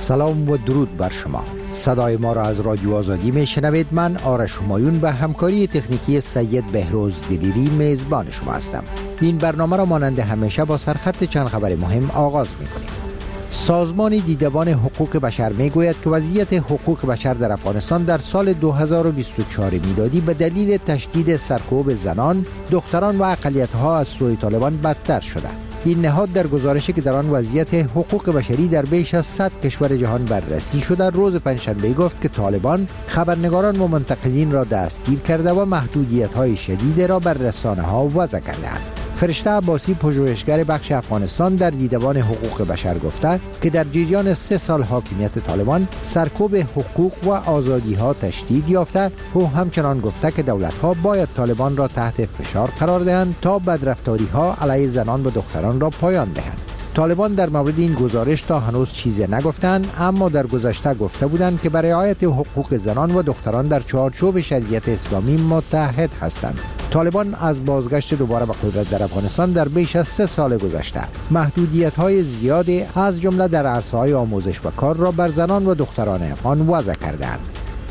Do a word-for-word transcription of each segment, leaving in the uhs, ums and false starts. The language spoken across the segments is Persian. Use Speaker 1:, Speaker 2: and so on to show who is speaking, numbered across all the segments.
Speaker 1: سلام و درود بر شما. صدای ما را از رادیو آزادی می شنوید. من آرش همایون به همکاری تکنیکی سید بهروز دلیری میزبان شما هستم. این برنامه را مانند همیشه با سرخط چند خبر مهم آغاز می کنیم. سازمان دیدبان حقوق بشر می گوید که وضعیت حقوق بشر در افغانستان در سال دو هزار و بیست و چهار میلادی به دلیل تشدید سرکوب زنان، دختران و اقلیت‌ها از سوی طالبان بدتر شده. این نهاد در گزارشی که در آن وضعیت حقوق بشری در بیش از صد کشور جهان بررسی شده روز پنجشنبه گفت که طالبان خبرنگاران و منتقدین را دستگیر کرده و محدودیت‌های شدید را بر رسانه‌ها وضع کردند. فرشته عباسی، پژوهشگر بخش افغانستان در دیدبان حقوق بشر گفته که در جریان سه سال حاکمیت طالبان سرکوب حقوق و آزادی‌ها تشدید یافته. او همچنان گفته که دولت‌ها باید طالبان را تحت فشار قرار دهند تا بدرفتاری‌ها علیه زنان و دختران را پایان دهند. طالبان در مورد این گزارش تا هنوز چیزی نگفتند، اما در گذشته گفته بودند که برای رعایت حقوق زنان و دختران در چارچوب شریعت اسلامی متحد هستند. طالبان از بازگشت دوباره به قدرت در افغانستان در بیش از سه سال گذشته محدودیت‌های زیادی از جمله در عرصه‌های آموزش و کار را بر زنان و دختران افغان وضع کردند.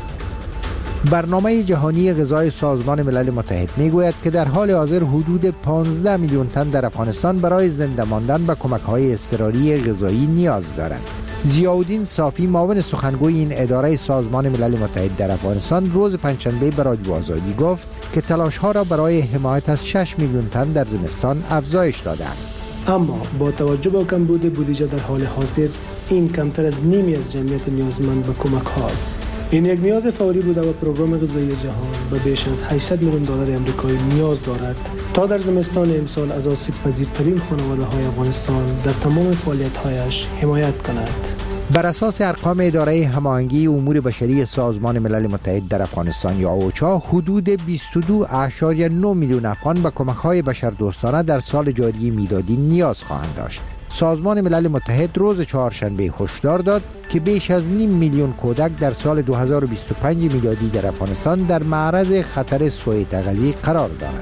Speaker 1: برنامه جهانی غذای سازمان ملل متحد میگوید که در حال حاضر حدود پانزده میلیون تن در افغانستان برای زنده ماندن به کمک‌های اضطراری غذایی نیاز دارند. ضیاءالدین صافی، معاون سخنگوی این اداره سازمان ملل متحد در افغانستان، روز پنجشنبه به رادیو آزادی گفت که تلاش‌ها را برای حمایت از شش میلیون تن در زمستان افزایش دادند.
Speaker 2: اما با توجه به کمبود بودجه در حال حاضر این کمتر از نیمی از جمعیت نیازمند به کمک هاست. این یک نیاز فوری بوده و پروگرام غذایی جهان به بیش از هشتصد میلیون دلار آمریکایی نیاز دارد تا در زمستان امسال از آسیب پذیرترین خانواده‌های افغانستان در تمام فعالیت‌هایش حمایت کند.
Speaker 1: بر اساس ارقام اداره هماهنگی امور بشری سازمان ملل متحد در افغانستان یا اوچا، حدود بیست و دو ممیز نه میلیون افغان به کمک‌های بشردوستانه در سال جاری میلادی نیاز خواهند داشت. سازمان ملل متحد روز چهارشنبه هشدار داد که بیش از نیم میلیون کودک در سال دو هزار و بیست و پنج میلادی در افغانستان در معرض خطر سوء تغذیه قرار دارند.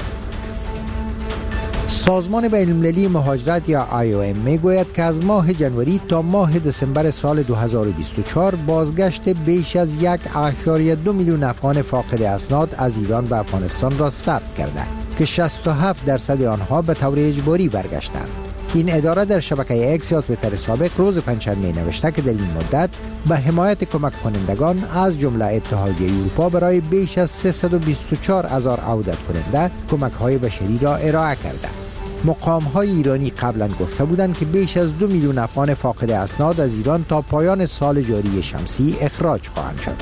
Speaker 1: سازمان بین‌المللی مهاجرت یا آی او ام میگوید که از ماه جنوری تا ماه دسامبر سال دو هزار و بیست و چهار بازگشت بیش از یک ممیز دو میلیون افغان فاقد اسناد از ایران به افغانستان را ثبت کرده که شصت و هفت درصد آنها به طور اجباری برگشتند. این اداره در شبکه اکس یا توییتر سابق روز پنجشنبه نوشته که در این مدت به حمایت کمک کنندگان از جمله اتحادیه اروپا برای بیش از سیصد و بیست و چهار هزار عودت کننده کمک‌های بشری را ارائه کرده. مقام‌های ایرانی قبلا گفته بودند که بیش از دو میلیون افغان فاقد اسناد از ایران تا پایان سال جاری شمسی اخراج خواهند شد.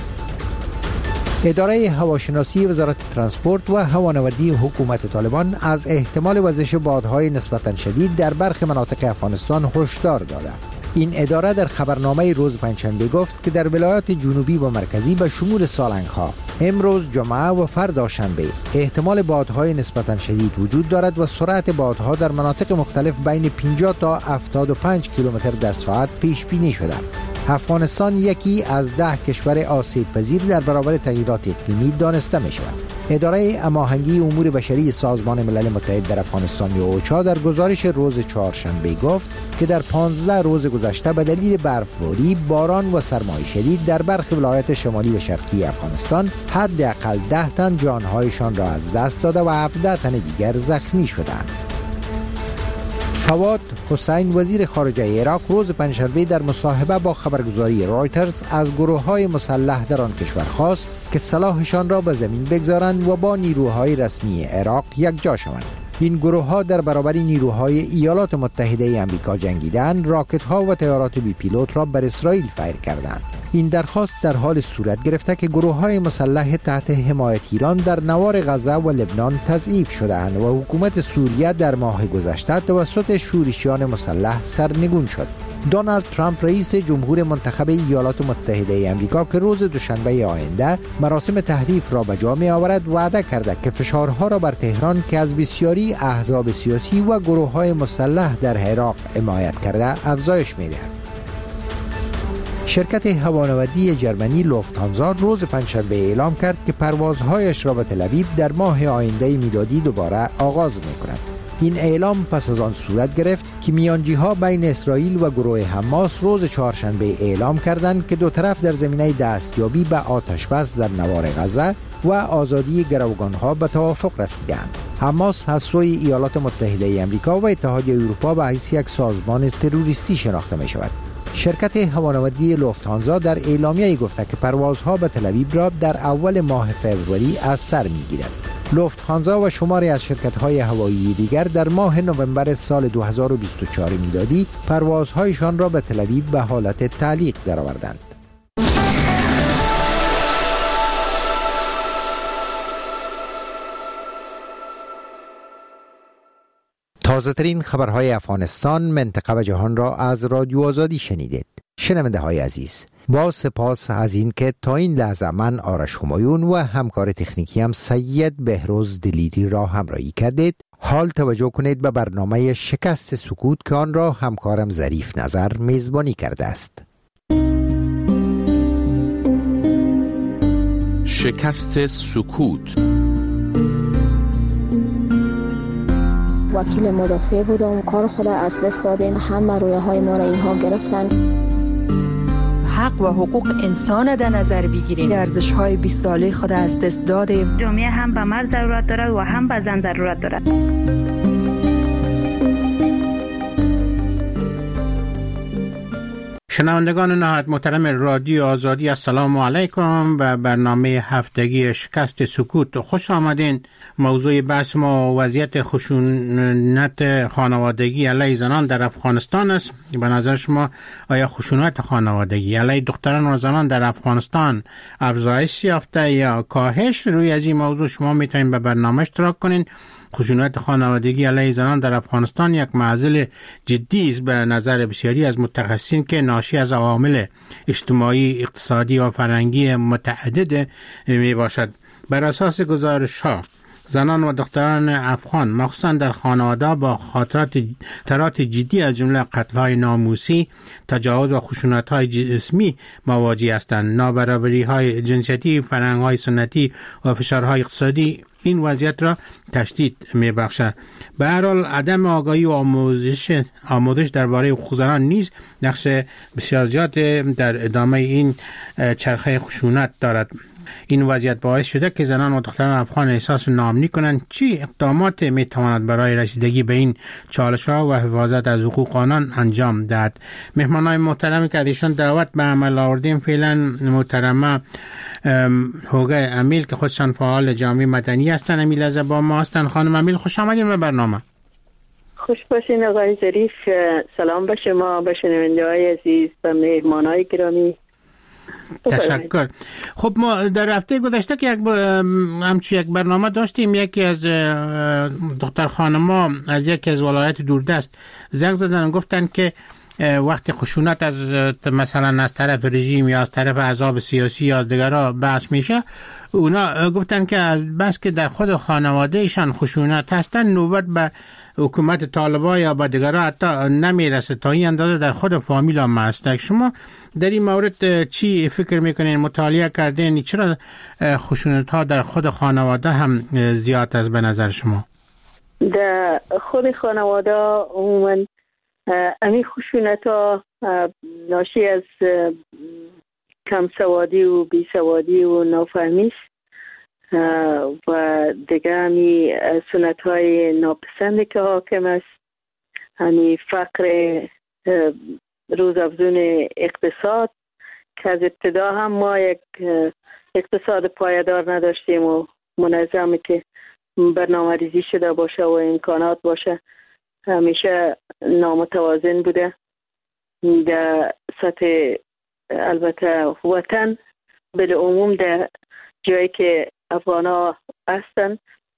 Speaker 1: اداره هواشناسی وزارت ترانسپورت و هوانوردی حکومت طالبان از احتمال وزش بادهای نسبتاً شدید در برخی مناطق افغانستان هشدار داده. این اداره در خبرنامه روز پنجشنبه گفت که در ولایات جنوبی و مرکزی به شمول سالنگ‌ها امروز جمعه و فردا شنبه احتمال بادهای نسبتاً شدید وجود دارد و سرعت بادها در مناطق مختلف بین پنجاه تا هفتاد و پنج کیلومتر در ساعت پیش بینی شده. افغانستان یکی از ده کشور آسیب پذیر در برابر تغییرات اقلیمی دانسته می شود. اداره هماهنگی امور بشری سازمان ملل متحد در افغانستان یا اوچا در گزارش روز چهارشنبه گفت که در پانزده روز گذشته به دلیل برفباری، باران و سرمای شدید در برخی ولایات شمالی و شرقی افغانستان حداقل ده تن جانهایشان را از دست داده و هفده تن دیگر زخمی شدند. فواد حسین، وزیر خارجه عراق، روز پنجشنبه در مصاحبه با خبرگزاری رایترز از گروه‌های مسلح در آن کشور خواست که سلاحشان را به زمین بگذارند و با نیروهای رسمی عراق یکجا شوند. این گروه‌ها در برابر نیروهای ایالات متحده آمریکا جنگیدند، راکت‌ها و طیارات بی پیلوت را بر اسرائیل فیر کردند. این درخواست در حال صورت گرفته که گروه‌های مسلح تحت حمایت ایران در نوار غزه و لبنان تضعیف شده‌اند و حکومت سوریه در ماه گذشته توسط شورشیان مسلح سرنگون شد. دونالد ترامپ، رئیس جمهور منتخب ایالات متحده آمریکا، که روز دوشنبه آینده مراسم تحلیف را به جا می آورد، وعده کرده که فشارها را بر تهران که از بسیاری احزاب سیاسی و گروه‌های مسلح در عراق حمایت کرده افزایش می‌دهد. شرکت هوانوردی جرمنی لوفت‌هانزا روز پنجشنبه اعلام کرد که پروازهایش را به تل آویو در ماه آینده میلادی دوباره آغاز می‌کند. این اعلام پس از آن صورت گرفت که میانجی‌ها بین اسرائیل و گروه حماس روز چهارشنبه اعلام کردند که دو طرف در زمینه دستیابی به آتشبس در نوار غزه و آزادی گروگان‌ها به توافق رسیدند. حماس از سوی ایالات متحده آمریکا و اتحادیه اروپا به حیث یک سازمان تروریستی شناخته می شود. شرکت هوانوردی لوفت‌هانزا در اعلامیه گفته که پروازها به تل‌آویو را در اول ماه فوریه از سر می‌گیرد. لوفت‌هانزا و شماری از شرکت‌های هوایی دیگر در ماه نوامبر سال دو هزار و بیست و چهار میلادی پروازهایشان را به تل‌آویو به حالت تعلیق درآوردند. تازه ترین خبرهای افغانستان، منطقه و جهان را از رادیو آزادی شنیدید. شنونده های عزیز، با سپاس از این که تا این لحظه من آرش همایون و همکار تکنیکی هم سید بهروز دلیری را همراهی کردید. حال توجه کنید به برنامه شکست سکوت که آن را همکارم ظریف نظر میزبانی کرده است.
Speaker 3: شکست سکوت.
Speaker 4: وکیل مدافع بودم، کار خود از دست دادیم، همه رویه های ما را اینها گرفتن.
Speaker 5: حق و حقوق انسان در نظر بگیریم، ارزش های بیست ساله خود از دست دادیم.
Speaker 6: جامعه هم به مرد ضرورت دارد و هم به زن ضرورت دارد.
Speaker 7: شنوندگان نهایت محترم رادیو آزادی، السلام علیکم. به برنامه هفتگی شکست سکوت خوش آمدین. موضوع بحث ما وضعیت خشونت خانوادگی علیه زنان در افغانستان است. به نظر شما آیا خشونت خانوادگی علیه دختران و زنان در افغانستان افزایش یافته یا کاهش؟ روی از این موضوع شما میتونید به برنامه اشتراک کنین. خشونت خانوادگی علیه زنان در افغانستان یک معضل جدی است به نظر بسیاری از متخصصین که ناشی از عوامل اجتماعی، اقتصادی و فرهنگی متعدد می باشد. بر اساس گزارش‌ها، زنان و دختران افغان مخصوصا در خانواده با خاطرات ترات جدی از جمله قتل‌های ناموسی، تجاوز و خشونت‌های جسمی مواجه هستند. نابرابری‌های جنسیتی، فرهنگ‌های سنتی و فشارهای اقتصادی این وضعیت را تشدید می‌بخشد. به هر حال عدم آگاهی و آموزش آموزش درباره حقوق زنان نیز نقش بسیار زیاد در ادامه این چرخه خشونت دارد. این وضعیت باعث شده که زنان و دختران افغان احساس ناامنی کنند. چی اقدامات میتواند برای رسیدگی به این چالش‌ها و حفاظت از حقوق آنان انجام دهد؟ مهمانان محترمی که ایشان دعوت به عمل آوردیم فعلا محترمه هوگه امیل که خودشان فعال جامعه مدنی هستند. امیل از با ما هستند. خانم امیل خوش آمدید به برنامه.
Speaker 8: خوش باشین آقای ظریف. سلام به شما، به شنونده‌های عزیز و مهمانان گرامی.
Speaker 7: تشکر. خب ما در هفته گذشته که یک همچی یک برنامه داشتیم، یکی از دختر خانم‌ها از یکی از ولایت دوردست زنگ زدن و گفتن که وقتی خشونت از مثلا از طرف رژیم یا از طرف احزاب سیاسی یا از دیگرها بحث میشه، اونا گفتن که بس که در خود خانواده ایشان خشونت هستن، نوبت به حکومت طالبان یا با دیگرها حتی نمیرسه، تا این اندازه در خود فامیل هم هست. شما در این مورد چی فکر میکنین؟ مطالعه کردین چرا خشونت ها در خود خانواده هم زیاد است به نظر شما؟
Speaker 8: در خود خانواده عموما امی خشونت ها ناشی از کم سوادی و بی سوادی و نافهمی و دیگه همی سنت های ناپسند که حاکم است، همی فقر روزافزون اقتصاد که از ابتدا هم ما یک اقتصاد پایدار نداشتیم و منظمی که برنامه ریزی شده باشه و امکانات باشه، همیشه نامتوازن بوده. در سطح البته وطن بالعموم در جایی که افغان ها هستن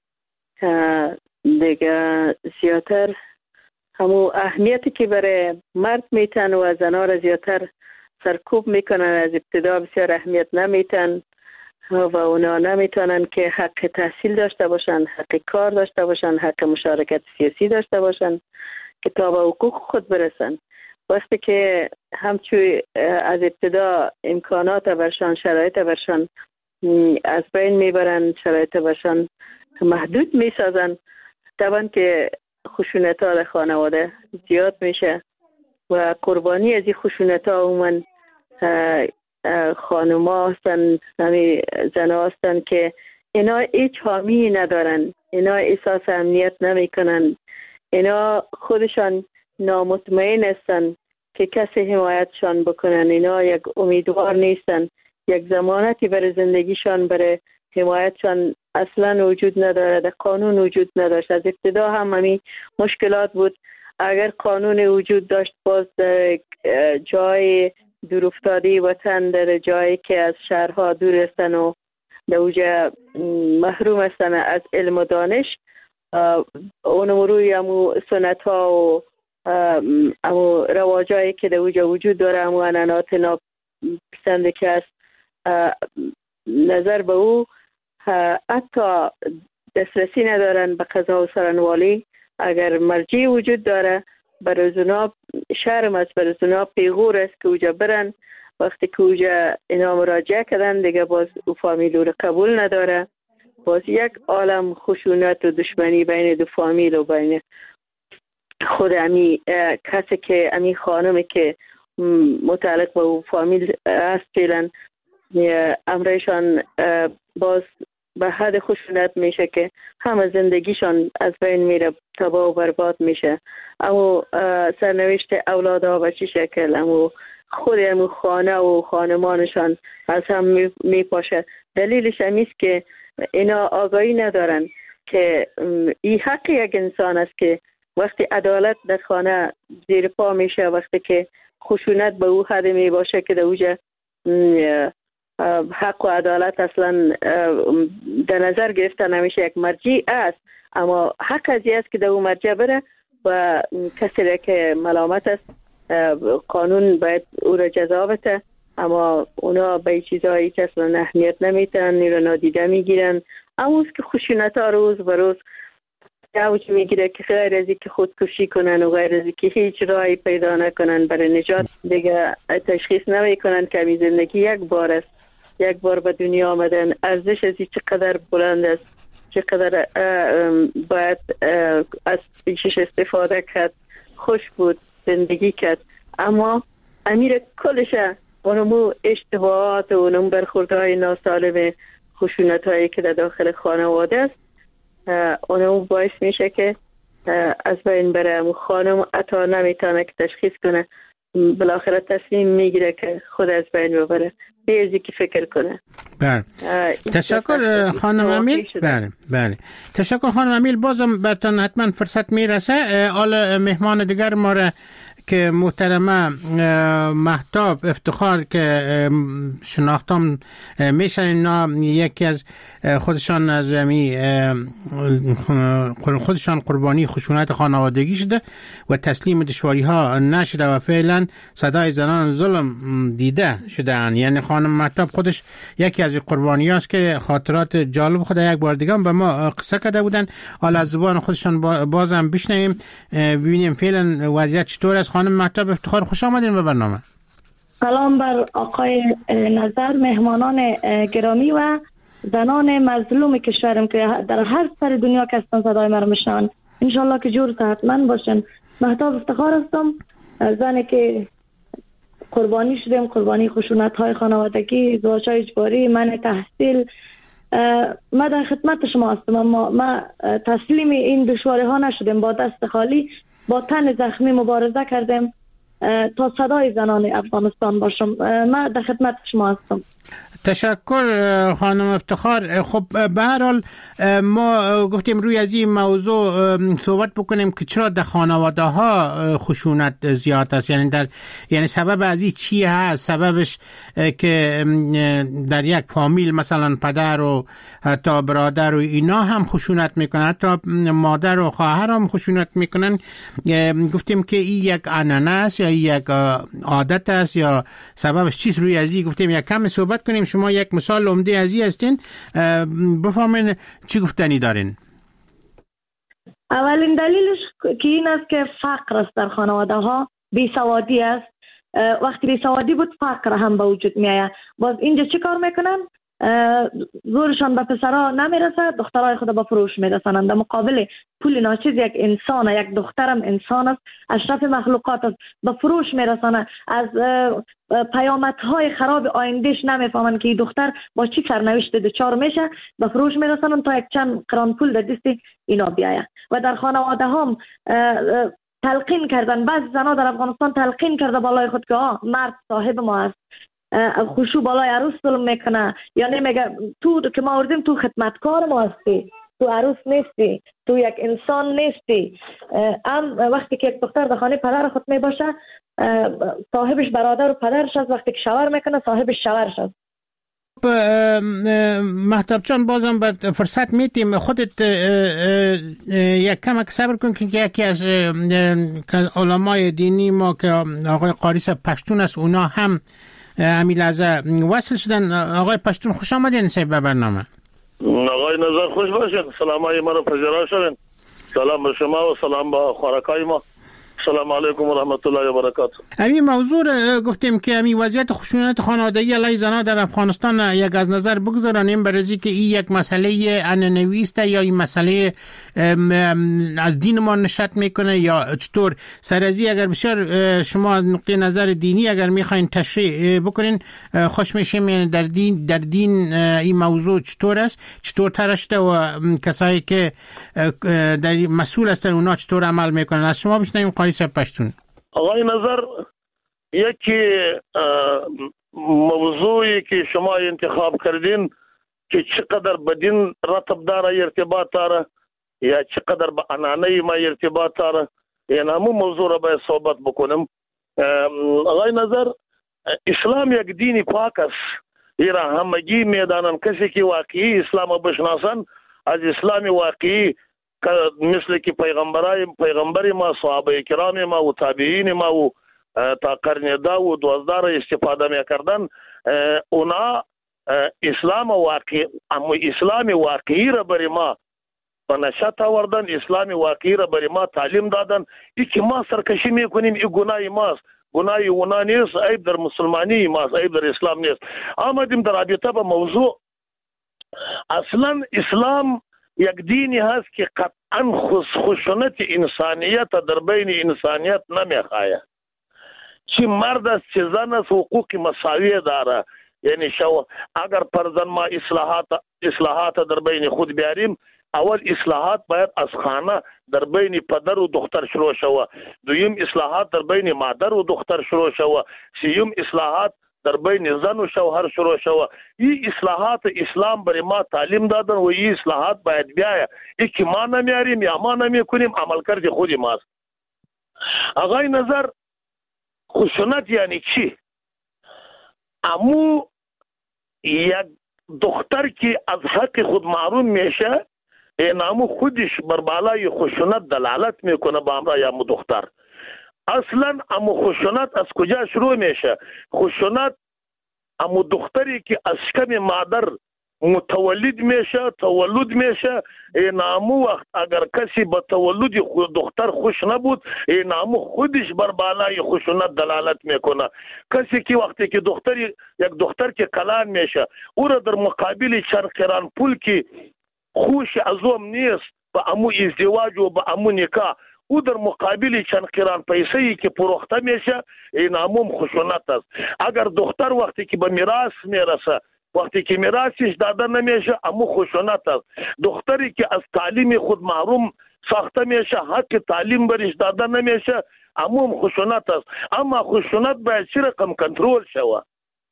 Speaker 8: دیگه زیادتر همو اهمیتی که برای مرد میتن و زنها را زیادتر سرکوب میکنن. از ابتدا بسیار اهمیت نمیتن و اونا نمیتونن که حق تحصیل داشته باشن، حق کار داشته باشن، حق مشارکت سیاسی داشته باشن که تا به حقوق خود برسن. وقتی که همچوی از ابتدا امکانات برشان، شرایط برشان از بین میبرن، شرایط برشان محدود میسازن، طبعا که خشونت ها در خانواده زیاد میشه و قربانی از این خشونت ها عموما خانم ها هستن، همین زن ها هستن که اینا هیچ حامی ندارن، اینا احساس امنیت نمی کنن، اینا خودشان نامطمئن هستن که کسی حمایتشان بکنن، اینا یک امیدوار نیستن، یک ضمانتی برای زندگیشان برای حمایتشان اصلا وجود نداره، در قانون وجود نداشت. از ابتدا هم همین مشکلات بود. اگر قانون وجود داشت باز در جای دورافتاده وطن، در جایی که از شهرها دور هستن و در اوجا محروم هستن از علم و دانش، اونم روی امو سنت ها و امو رواجایی که در اوجا وجود داره، امو انانات ناپسنده که است، نظر به او حتی دسترسی ندارن به قضا و سرنوالی. اگر مرجعی وجود داره برای زنا شرم است، برای زنا پیغور است که اوجا برن. وقتی که اوجا اینا مراجعه کردن دیگه باز او فامیل رو قبول نداره، باز یک عالم خشونت و دشمنی بین دو فامیل و بین خود امی کسی که امی خانمی که متعلق به او فامیل است فعلا امرشان باز به حد خشونت میشه که همه زندگیشان از بین میره، تباه و برباد میشه. اما سرنوشت اولادها به چی شکل، اما خود امو خانه و خانمانشان از هم میپاشه. دلیلش همیست که اینا آگاهی ندارن که این حق یک انسان است که وقتی عدالت در خانه زیر پا میشه، وقتی که خشونت به او حد می باشه که در اوجه حق و عدالت اصلا در نظر گرفته نمیشه. یک مرجع است اما حق از است که در او مرجع بره و کسی را که ملامت است قانون باید او را جزا بده، اما اونا به چیزایی که اصلا اهمیت نمیتن، نیرو نادیده میگیرن. اما که خشونت ها روز به روز اوج میگیره که غیر از که خودکشی کنن و غیر از که هیچ راهی پیدا نکنن برای نجات، دیگه تشخیص نمیکنن که می زندگی یک بار است، یک بار به دنیا آمدن، ارزش از چقدر بلند است، چقدر باید از پیشش استفاده کرد، خوش بود، زندگی کرد. اما امیر کلش اونمو اشتباهات و اونم برخوردهای ناسالم خشونت هایی که در داخل خانواده است اونمو باعث میشه که از بین بره. خانم حتی نمیتونه که تشخیص کنه، بالاخره تصمیم میگیره که خود از بین ببره بیازی که فکر کنه.
Speaker 7: بله تشکر خانم امیل. بله بله تشکر خانم امیل. بازم برتان حتما فرصت میرسه. حالا مهمان دیگر ما را که محترمه مهتاب افتخار که شناختم میشن، اینا یکی از خودشان از می خودشان قربانی خشونت خانوادگی شده و تسلیم دشواری ها نشده و فعلا صدای زنان ظلم دیده شده. یعنی خانم مهتاب خودش یکی از قربانی هاست که خاطرات جالب خود یک بار دیگه به ما قصه کرده بودن. حالا از زبان خودشان بازم بشنویم ببینیم فعلا وضعیت چطور است. خانم مهتاب افتخار خوش آمدین به برنامه.
Speaker 9: سلام بر آقای نظر، مهمانان گرامی و زنان مظلوم کشورم که در هر سر دنیا که هستن صدای مرا میشنون. انشالله که جور صحتمند باشن. مهتاب افتخار هستم، زنی که قربانی شدم، قربانی خشونت های خانوادگی، ازدواج های اجباری، من تحصیل. ما در خدمت شما هستم، اما ما تسلیم این دشواری ها نشدیم، با دست خالی با تن زخمی مبارزه کردیم تا صدای زنان افغانستان باشم. ما در خدمت شما هستم.
Speaker 7: تشکر خانم افتخار. خب به هر حال ما گفتیم روی از این موضوع صحبت بکنیم که چرا در خانواده ها خشونت زیاد است، یعنی در یعنی سبب از این چی هست؟ سببش که در یک فامیل مثلا پدر و حتی برادر و اینا هم خشونت میکنن، حتی مادر و خواهر هم خشونت میکنن. گفتیم که این یک عنعنه است یا یک عادت است یا سببش چیست؟ روی از این گفتیم یک کم صحبت کنیم. شما یک مثال عمده از این هستین، بفهمین چی گفتنی دارین.
Speaker 9: اولین دلیلش که این است که فقر است در خانواده ها، بیسوادی است. وقتی بیسوادی بود فقر هم به وجود می آید. باز اینجا چی کار میکنن؟ زورشان به پسرها نمیرسه، دخترای خود به فروش میرسانند. در مقابل پول ناچیز یک انسان، یک دخترم انسان است، اشرف مخلوقات است، به فروش میرسانه. از پیامدهای خراب آیندهش نمیفهمند که این دختر با چی سرنوشت دچار میشه، به فروش میرسانند تا یک چند قران پول در دست اینا بیاید. و در خانواده هم تلقین کردن، بعضی زنها در افغانستان تلقین کرده بالای خود که آه مرد صاحب ما است، خوشو بالای عروس ظلم میکنه، یا نمیگه تو که ما آوردیم تو خدمتکار ما هستی، تو عروس نیستی، تو یک انسان نیستی. ام وقتی که یک دختر در خانه پدر خود می باشه، صاحبش برادر و پدرش است، وقتی که شوهر میکنه صاحبش شوهرش است.
Speaker 7: مهتاب جان بازم بر فرصت میتیم، خودت یک کمک صبر کن که یکی از علمای دینی ما که آقای قاری صاحب پشتون است، اونا هم همین لحظه وصل شدن. آقای پشتون خوش آمدین صاحب به برنامه.
Speaker 10: آقای نظر خوش باشین، سلام های ما رو پذیرا شدین. سلام به شما و سلام به خوارکای ما. السلام علیکم و رحمت الله و برکاته.
Speaker 7: همین موضوع گفتیم که همین وضعیت خشونت خانوادگی علیه زنان در افغانستان یک از نظر بگذاریم، برای که این یک مسئله عنعنوی است یا این مسئله از دین ما نشأت میکنه یا چطور؟ سرازی اگر بسیار شما از نقطه نظر دینی اگر میخواین تشریح بکنین خوش میشیم، یعنی در دین در دین این موضوع چطور است، چطور ترشته و کسایی که در مسئول هستن اونا چطور عمل میکنن؟ از شما بشنویم قاری صاحب پشتون.
Speaker 10: آقای نظر، یکی موضوعی که شما انتخاب کردین که چقدر به دین رتب داره، ارتباط داره یا چقدر به عنعنه ما ارتباط داره، این همون موضوع را باید صحبت بکنم. آقای نظر، اسلام یک دین پاک است. این را همگی میدانن. کسی که واقعی اسلام بشناسن از اسلام واقعی مثل که پیغمبرای پیغمبر ما، صحابه کرام ما و تابعین ما و تا قرن ده و دوازده را استفاده میکردن، اونا اسلام واقعی اما اسلام واقعی را برای ما به نشأت آوردن، اسلام واقعی را برای ما تعلیم دادن. ای که ما سرکشی میکنیم ای گناه ماست، گناه اونا نیست، عیب در مسلمانی ماست، عیب در اسلام نیست. آمدیم در رابطه با موضوع. اصلا اسلام یک دینی هست که قطعا خشونت انسانیت در بین انسانیت نمیخواه. چی مرد است چی زن است حقوق مساوی داره. یعنی شو اگر پرزن ما اصلاحات اصلاحات در بین خود بیاریم، اول اصلاحات باید از خانه در بین پدر و دختر شروع شوه، دویم اصلاحات در بین مادر و دختر شروع شوه، سیوم اصلاحات در بین زن و شوهر شروع شوه. این اصلاحات اسلام برای ما تعلیم دادن و این اصلاحات باید بیاید. ای که ما نمیاریم یا ما نمیکنیم عمل کرد خودی ماست. آقای نظر، خشونت یعنی چی؟ امو یک دختر که از حق خود محروم میشه، این امو خودش بر بالای خشونت دلالت میکنه با امرای امو دختر. اصلا امو خشونت از کجا شروع میشه؟ خشونت امو دختری که از شکم مادر متولد میشه، تولد میشه، این امو وقت اگر کسی با تولد دختر خوش نبود، این امو خودش بر بالای خشونت دلالت میکنه. کسی که وقتی که دختری یک دختر که کلان میشه، او را در مقابل چند قران پول که خوش از اوم نیست با امو ازدواج و با امو نکاح، او در مقابل چند قران پیسه ای که پروخته میشه، این امو خشونت است. اگر دختر وقتی که به میراث میرسه، وقتی که میراثش داده نمیشه، امو خشونت است. دختری که از تعلیم خود محروم ساخته میشه، حق تعلیم برش داده نمیشه، امو خشونت است. اما خشونت باید چه رقم کنترل شوه؟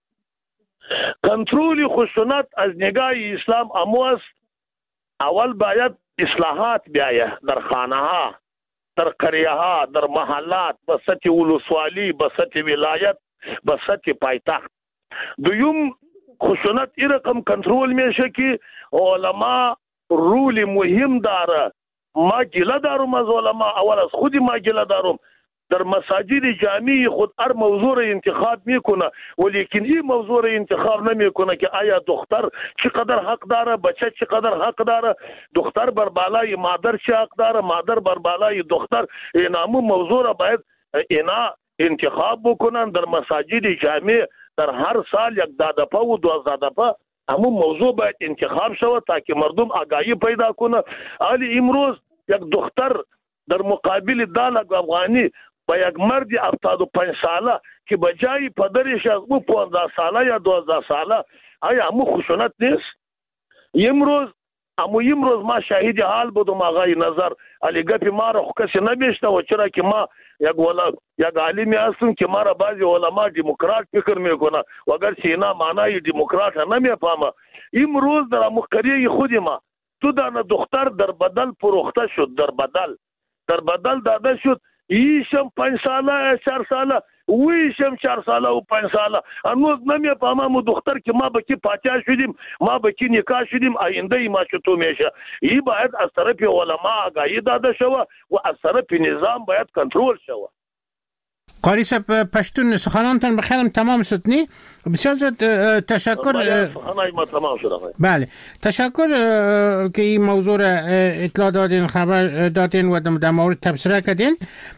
Speaker 10: کنترل خشونت از نگاه اسلام امو است. اول باید اصلاحات بیاید در خانه ها، در قریه ها، در محلات، به سطح ولسوالی، به سطح ولایت، به سطح پایتخت. دویم خشونت این رقم کنترل میشه که علما رول مهم داره. ما گله دارم از علما، اول از خودی ما گله دارم. در مساجد جامعی خود هر موضوع را انتخاب میکنه، ولیکن این موضوع را انتخاب نمیکنه که آیا دختر چقدر حق داره، بچه چقدر حق داره، دختر بر بالای مادر چه حق داره، مادر بر بالای دختر. این همون موضوع را باید اینا انتخاب بکنن در مساجد جامع. در هر سال یک دادپا و دوازده دپا اما موضوع باید انتخاب شود تا که مردم آگاهی پیدا کنه. حالی امروز یک دختر در مقابل دالک افغانی با یک مرد هفتاد و پنج ساله که بجای پدرش از او پانزده ساله یا دوازده ساله، آیا همو خشونت نیست؟ امروز اما امروز ما شاهد حال بودم آقای نظر، علی گپی ما را کسی نمیشته و چرا که ما یک ولا یک عالمی هستم که ما را بعضی علما دموکرات فکر میکنه و اگر سینا معنای دموکرات نمیفهمه. امروز در مقریه خود ما تو دانه دختر در بدل فروخته شد، در بدل در بدل داده شد، ایشم پنج ساله چهار ساله ویشم چهار ساله و پنج ساله. هنوز نمیفهمم دختر که ما به کی پاچا شدیم، ما به کی نکاح شدیم، آینده ای ما چطور میشه. این باید از طرف علما آگاهی داده شود و از طرف نظام باید کنترل شود.
Speaker 7: قاری صاحب پشتون سخنانتان بخیرم تمام شد نی؟ بسیار زیاد تشکر.
Speaker 10: سخنای ما تمام شد.
Speaker 7: بله تشکر که این موضوع را اطلاع دادین، خبر دادین و در مورد تبصره کردین.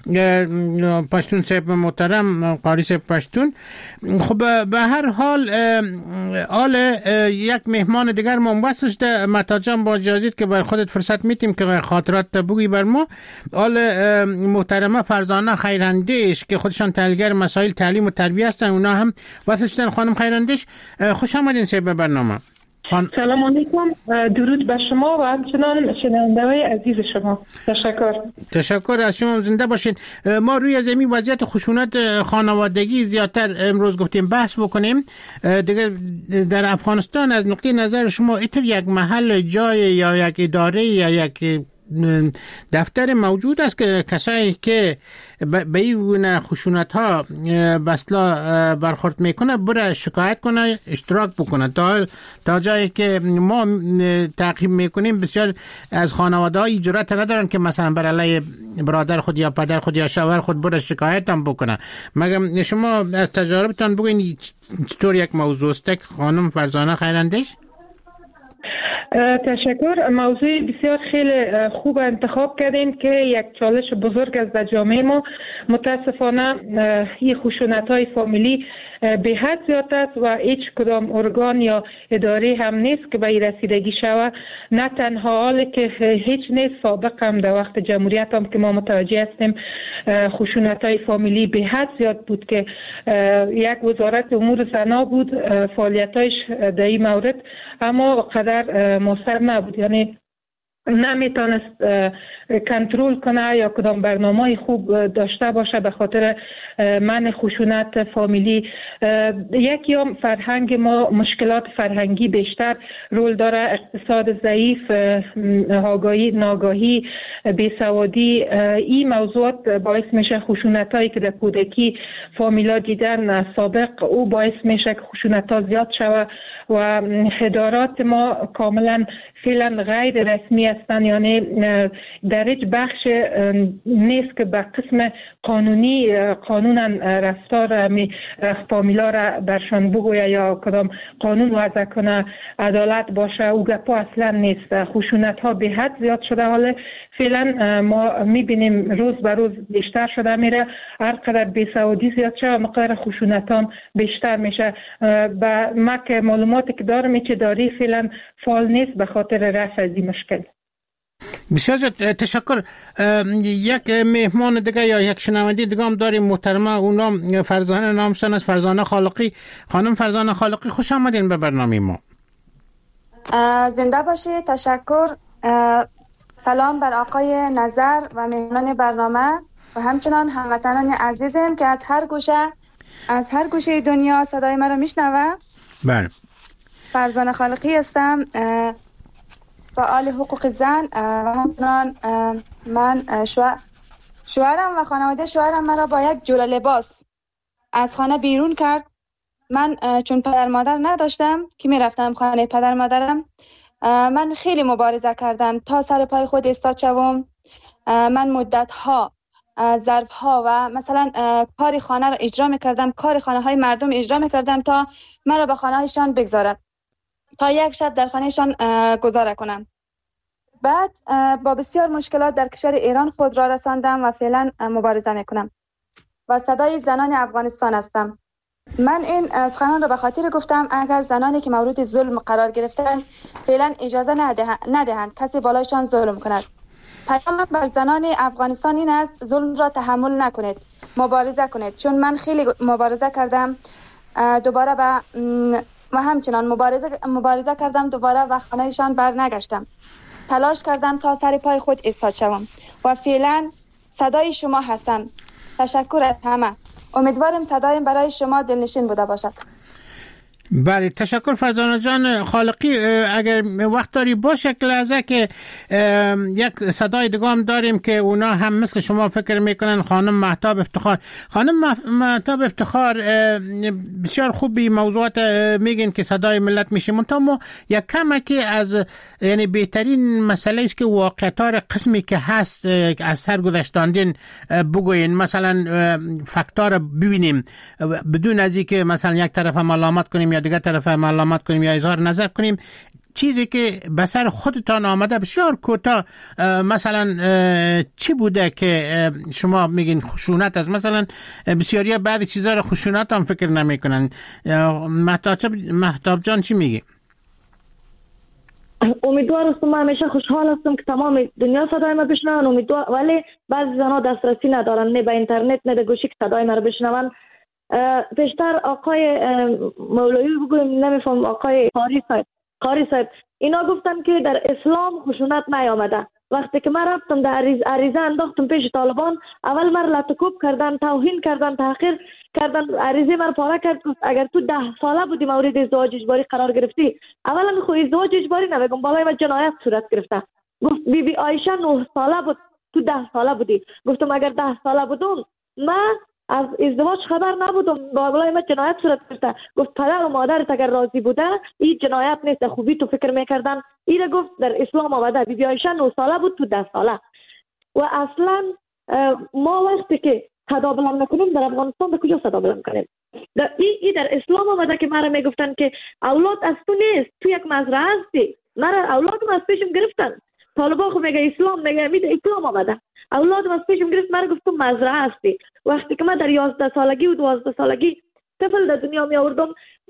Speaker 7: پشتون صاحب محترم، قاری صاحب پشتون. خب به هر حال آل یک مهمان دیگر ما واسش ده متاجم با اجازت که بر خودت فرصت میتیم که خاطرات بگویی بر ما. آل محترمه فرزانه خیراندیش که خودشان تحلیلگر مسائل تعلیم و تربیت هستن، اونا هم واسه خانم خیراندیش. خوش آمدین سه به برنامه. خان...
Speaker 11: سلام علیکم، درود به شما و همچنان شنونده‌های عزیز شما. تشکر.
Speaker 7: تشکر از شما، زنده باشین. ما روی از این وضعیت خشونت خانوادگی زیادتر امروز گفتیم بحث بکنیم. دیگه در افغانستان از نقطه نظر شما ایتر یک محل جای یا یک اداره یا یک دفتر موجود است که کسایی که به این خشونت ها بسلا برخورد میکنه بره شکایت کنه، اشتراک بکنه؟ تا تا جایی که ما تعقیب میکنیم بسیار از خانواده ها جرأت ندارن که مثلا بر علیه برادر خود یا پدر خود یا شوهر خود بره شکایت هم بکنه. مگه شما از تجاربتان بگوین چطور یک موضوع است خانم فرزانه خیراندیش؟
Speaker 11: تشکر. موضوع بسیار خیلی خوب انتخاب کردین که یک چالش بزرگ است در جامعه ما. متاسفانه این خشونت‌های فامیلی به حد زیاد است و هیچ کدام ارگان یا اداره هم نیست که به این رسیدگی شوه. نه تنها حالی که هیچ نیست، سابق هم در وقت جمهوریت هم که ما متوجه هستیم خشونت‌های فامیلی به حد زیاد بود که یک وزارت امور زنا بود فعالیتایش در این مورد، اما قدر موثر نبود، یعنی نمیتونست کنترل کنه یا کدام برنامه خوب داشته باشه به خاطر منع خشونت فامیلی. یکی هم فرهنگ ما، مشکلات فرهنگی بیشتر رول داره، اقتصاد ضعیف، آگاهی ناگاهی، بیسوادی. این موضوعات باعث میشه خشونت هایی که در کودکی فامیلا دیدن سابق او باعث میشه که خشونت ها زیاد شوه و ادارات ما کاملا فعلا غیر رسمی هستند، یعنی در هیچ بخش نیست که به قسم قانونی قانونا رفتار فامیلا را برشان بگویه یا کدام قانون وضع کنه عدالت باشه. او گپا اصلا نیست. خشونت ها به حد زیاد شده، حالا فعلا ما میبینیم روز به روز بیشتر شده میره. هر قدر بیسوادی زیاد شده مقدار خشونت ها بیشتر میشه. با ما که معلوماتی که دارم چه داری فعلا فعال نیست به خاطر رفع از این مشکل.
Speaker 7: بسیار تشکر. یک مهمان دیگه یا یک شنونده دیگه هم داریم محترمه، اونام فرزانه نامشون از فرزانه خالقی. خانم فرزانه خالقی خوش آمدین به برنامه ما.
Speaker 12: زنده باشید. تشکر. سلام بر آقای نظر و مهمان برنامه و همچنان هموطنان عزیزم که از هر گوشه از هر گوشه دنیا صدای مرا میشنوه.
Speaker 7: بله.
Speaker 12: فرزانه خالقی هستم، فعال حقوق زن و همچنان من شوهرم و خانواده شوهرم مرا با یک جوله لباس از خانه بیرون کرد. من چون پدر مادر نداشتم که میرفتم خانه پدر مادرم، من خیلی مبارزه کردم تا سر پای خود ایستاد شوم. من مدت ها ظرف ها و مثلا کاری خانه را اجرا میکردم، کاری خانه های مردم اجرا میکردم تا مرا به خانه هایشان بگذارد، تا یک شب در خانهشان گذاره کنم. بعد با بسیار مشکلات در کشور ایران خود را رساندم و فعلا مبارزه میکنم و صدای زنان افغانستان هستم. من این سخنان را به خاطر گفتم اگر زنانی که مورد ظلم قرار گرفتن فعلا اجازه ندهند, ندهند کسی بالایشان ظلم کند. پیام بر زنان افغانستان این است ظلم را تحمل نکنید، مبارزه کنید. چون من خیلی مبارزه کردم دوباره به و همچنان مبارزه مبارزه کردم دوباره و خانه‌شان برنگشتم. تلاش کردم تا سر پای خود ایستاد شوم و فعلا صدای شما هستم. تشکر از همه. امیدوارم صدایم برای شما دلنشین بوده باشد.
Speaker 7: بله تشکر فرزانه جان خالقی. اگر وقت داری با شکل لحظه که یک صدای دیگه هم داریم که اونا هم مثل شما فکر میکنن. خانم مهتاب افتخار خانم مهتاب افتخار بسیار خوب به موضوعات میگین که صدای ملت میشه، منتها ما یک کمکی از یعنی بهترین مسئله است که واقعیت‌ها قسمی که هست از سر گذشتاندین بگوین، مثلا فاکتور ببینیم بدون از اینکه مثلا یک طرف ملامت کنیم یا دیگه طرف ملامت کنیم یا اظهار نظر کنیم. چیزی که به سر خودتان آمده بسیار کوتاه، مثلا چی بوده که شما میگین خشونت است؟ مثلا بسیاری بعضی چیزا رو خشونت هم فکر نمیکنن. مهتاب جان چی میگی؟
Speaker 9: امیدوار هستم، من همیشه خوشحال هستم که تمام دنیا صدای ما بشنون. امیدوار ولی بعضی زنها دسترسی ندارن، نه به اینترنت نه به گوشی که صدای ما رو بشنون. پیشتر آقای مولوی بگویم نمیفهم، آقای قاری صاحب قاری صاحب اینا گفتن که در اسلام خشونت نیامده. وقتی که من رفتم در عریض عریضه انداختم پیش طالبان، اول من لطکوب کردن، توهین کردن، تحقیر کردن، عریضه من پاره کرد. اگر تو ده ساله بودی مورد ازدواج اجباری قرار گرفتی، اولا خو ازدواج اجباری نمیگم، بالای من جنایت صورت گرفته. گفت بی بی عایشه نه ساله بود، تو ده ساله بودی. گفتم اگر ده ساله بودم من از ازدواج خبر نبودم، بالای من جنایت صورت گرفته. گفت پدر و مادرت اگر راضی بوده این جنایت نیست، خوبی تو فکر میکردن. این گفت در اسلام آمده. بی بی عایشه نه ساله بود، تو ده ساله. و اصلا ما وقتی که صدا بلند میکنیم در افغانستان به کجا صدا بلند کنیم؟ در این ای در اسلام آمده که مرا میگفتن که اولاد از تو نیست، تو یک مزرعه هستی. مرا اولادم از پیشم گرفتن. طالبا خو میگه اسلام، میگه می اسلام آمده. اولادم از پیشم گرفت، مرا گفت تو مزرعه هستی. وقتی که من در یازده سالگی و دوازده سالگی طفل در دنیا می آوردم،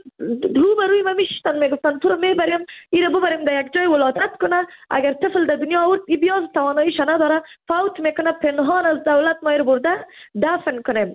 Speaker 9: رو به روی من میشتن، میگفتن تو رو میبریم این رو ببریم در یک جای ولادت کنه. اگر طفل در دنیا آورد این بیاز تواناییش نداره، فوت میکنه، پنهان از دولت ما رو برده دفن کنیم.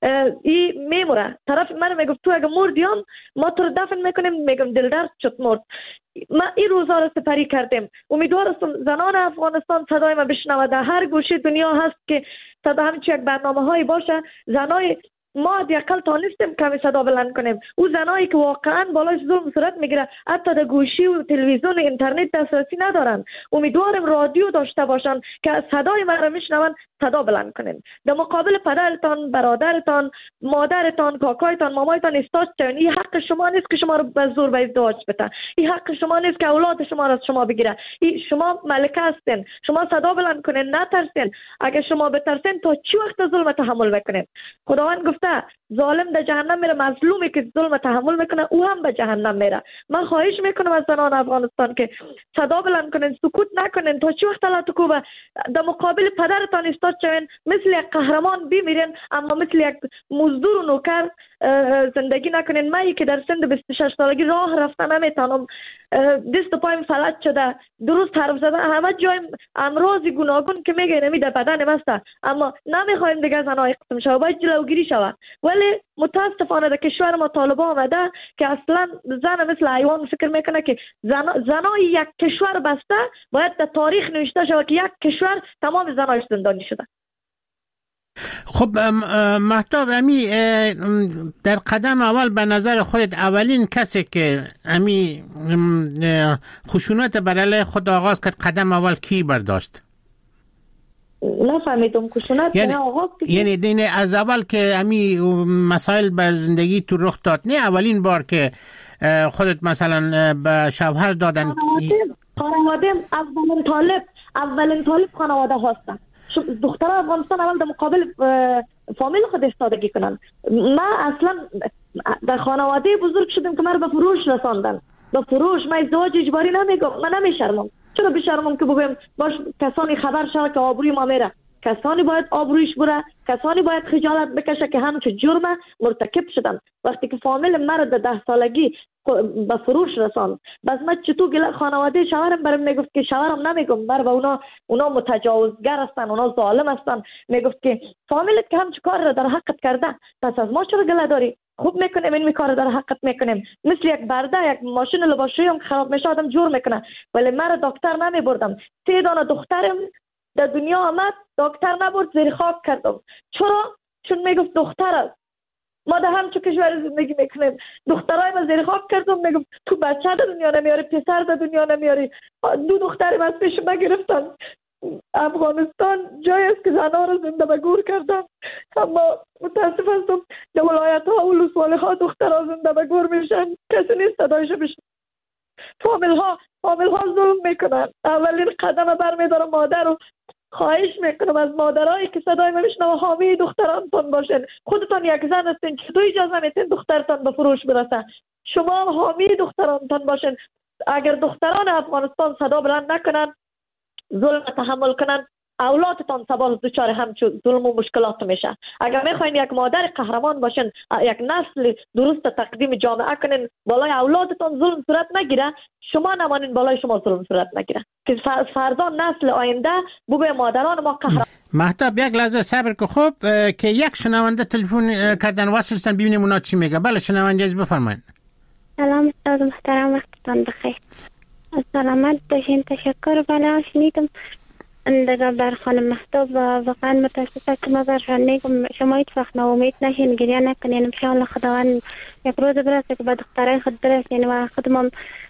Speaker 9: این میموره. طرف من میگفت تو اگر مردیم ما تو رو دفن میکنیم. میگم دل درد شد مرد. ما این روزا رو سپری کردیم. امیدوار هستم زنان افغانستان صدای ما بشنوه. در هر گوشه دنیا هست که صدا همچین یک برنامه هایی باشه. زنای ما دیگه تانستیم کمی صدا بلند کنیم. او زنایی که واقعا بالاش ظلم صورت میگیره، حتی در گوشی و تلویزیون و اینترنت دسترسی ندارن، امیدوارم رادیو داشته باشن که صدای ما رو میشنون، صدا بلند کنیم. در مقابل پدرتان، برادرتان، مادرتان، کاکایتان، مامایتان استاد شوین. این حق شما نیست که شما رو به زور به ازدواج بده. این حق شما نیست که اولاد شما رو از شما بگیره. این شما ملکه هستین. شما صدا بلند کنین، نترسین. اگه شما بترسین تا چی وقت ظلم تحمل میکنین؟ خداوند گفته ظالم در جهنم میره، مظلومی که ظلم تحمل میکنه او هم به جهنم میره. من خواهش میکنم از زنان افغانستان که صدا بلند کنین، سکوت نکنین. تا چی وقت لطکوبه در مقابل پدرتان استاد شوین، مثل یک قهرمان بمیرین، اما مثل یک مزدور و نوکر زندگی نکنین. من که در سن بیست و شش سالگی راه رفتن نمیتونم، دست و پایم فلج شده، درست حرف زدن همه جایم امراض گوناگون که میگه نمیده بدن مسته، اما نمیخوایم دیگه زنای قسم شوه، باید جلوگیری شوه. ولی متاسفانه در کشور ما طالبان آمده که اصلا زن مثل حیوان فکر میکنه که زن زنای یک کشور بسته باید در تاریخ نوشته شود که یک کشور تمام زنایش زندانی شده.
Speaker 7: خب مهتاب امی در قدم اول به نظر خودت اولین کسی که امی خشونت بر علیه خود آغاز کرد قدم اول کی برداشت؟
Speaker 9: نفهمیدم. خشونت
Speaker 7: یعنی
Speaker 9: آغاز
Speaker 7: یعنی دین از اول که امی مسائل بر زندگی تو رخ داد، نه اولین بار که خودت مثلا به شوهر دادن؟
Speaker 9: خانواده اولین طالب اولین طالب خانواده هستن. دختر افغانستان اول در مقابل فامیل خود استادگی کنن. من اصلا در خانواده بزرگ شدم که من به فروش رساندن. به فروش من ازدواج اجباری نمیگم، من نمیشرمم. چرا بشرمم که بگم باش کسانی خبر شد که آبروی ما میره؟ کسانی باید آبرویش بره، کسانی باید خجالت بکشه که همچون جرم مرتکب شدن. وقتی که فامیل مرا در ده سالگی به فروش رساند، بس من چطور خانواده شوهرم برام میگفت که شوهرم نمیگم بر و اونا اونا متجاوزگر هستن، اونا ظالم هستن، میگفت که فامیلت که همچون کار را در حقت کرده، پس از ما چرا گله داری؟ خوب میکنیم این کار در حقت میکنیم. مثل یک برده یک ماشین لباسشویی هم خراب میشه آدم جور میکنه، ولی من دکتر نمی بردم. سه دانه دخترم در دنیا آمد، دکتر نبرد، زیر خاک کردم. چرا؟ چون میگفت دختر است. ما در همچو کشور زندگی میکنیم، دخترای ما زیر خاک کردم، میگفت تو بچه در دنیا نمیاری، پسر در دنیا نمیاری. دو دخترم از پیش ما گرفتن. افغانستان جایی است که زنها را زنده به گور کردن، اما متاسف هستم در ولایت ها و ولسوالی ها دخترها زنده به گور میشن، کسی نیست صدایشو بشنوه. فامیل ها فامیل ها ظلم میکنن. اولین قدم برمیدارم مادر رو خواهش میکنم از مادرایی که صدای ما میشنوه حامی دخترانتان باشین. خودتان یک زن هستین، چطور اجازه میتین دخترتان به فروش برسه؟ شما حامی دخترانتان باشین. اگر دختران افغانستان صدا بلند نکنن، ظلم تحمل کنن، اولادتان سبال دچار همچون ظلم و مشکلات میشه. اگر میخواین یک مادر قهرمان باشین، یک نسل درست تقدیم جامعه کنین، بالای اولادتان ظلم صورت نگیره، شما نمانین بالای شما ظلم صورت نگیره، که فردا نسل آینده بوی مادران ما قهرمان.
Speaker 7: مهتاب یک لحظه صبر که خوب که یک شنونده تلفن کردن وصلستن ببینیم اونا چی میگه. بله شنونده از بفرمایید.
Speaker 13: سلام استاد محترم، وقتتان بخیر. سلامت باشین. تشکر. بله شنیدم دیگه بر خانم مهتاب و واقعا متاسفم که ما برشان میگم شما هیچ وقت ناامید نشین، گریه نکنین. انشاءالله خداوند یک روز برسه که به دخترای خود برسین و خودمان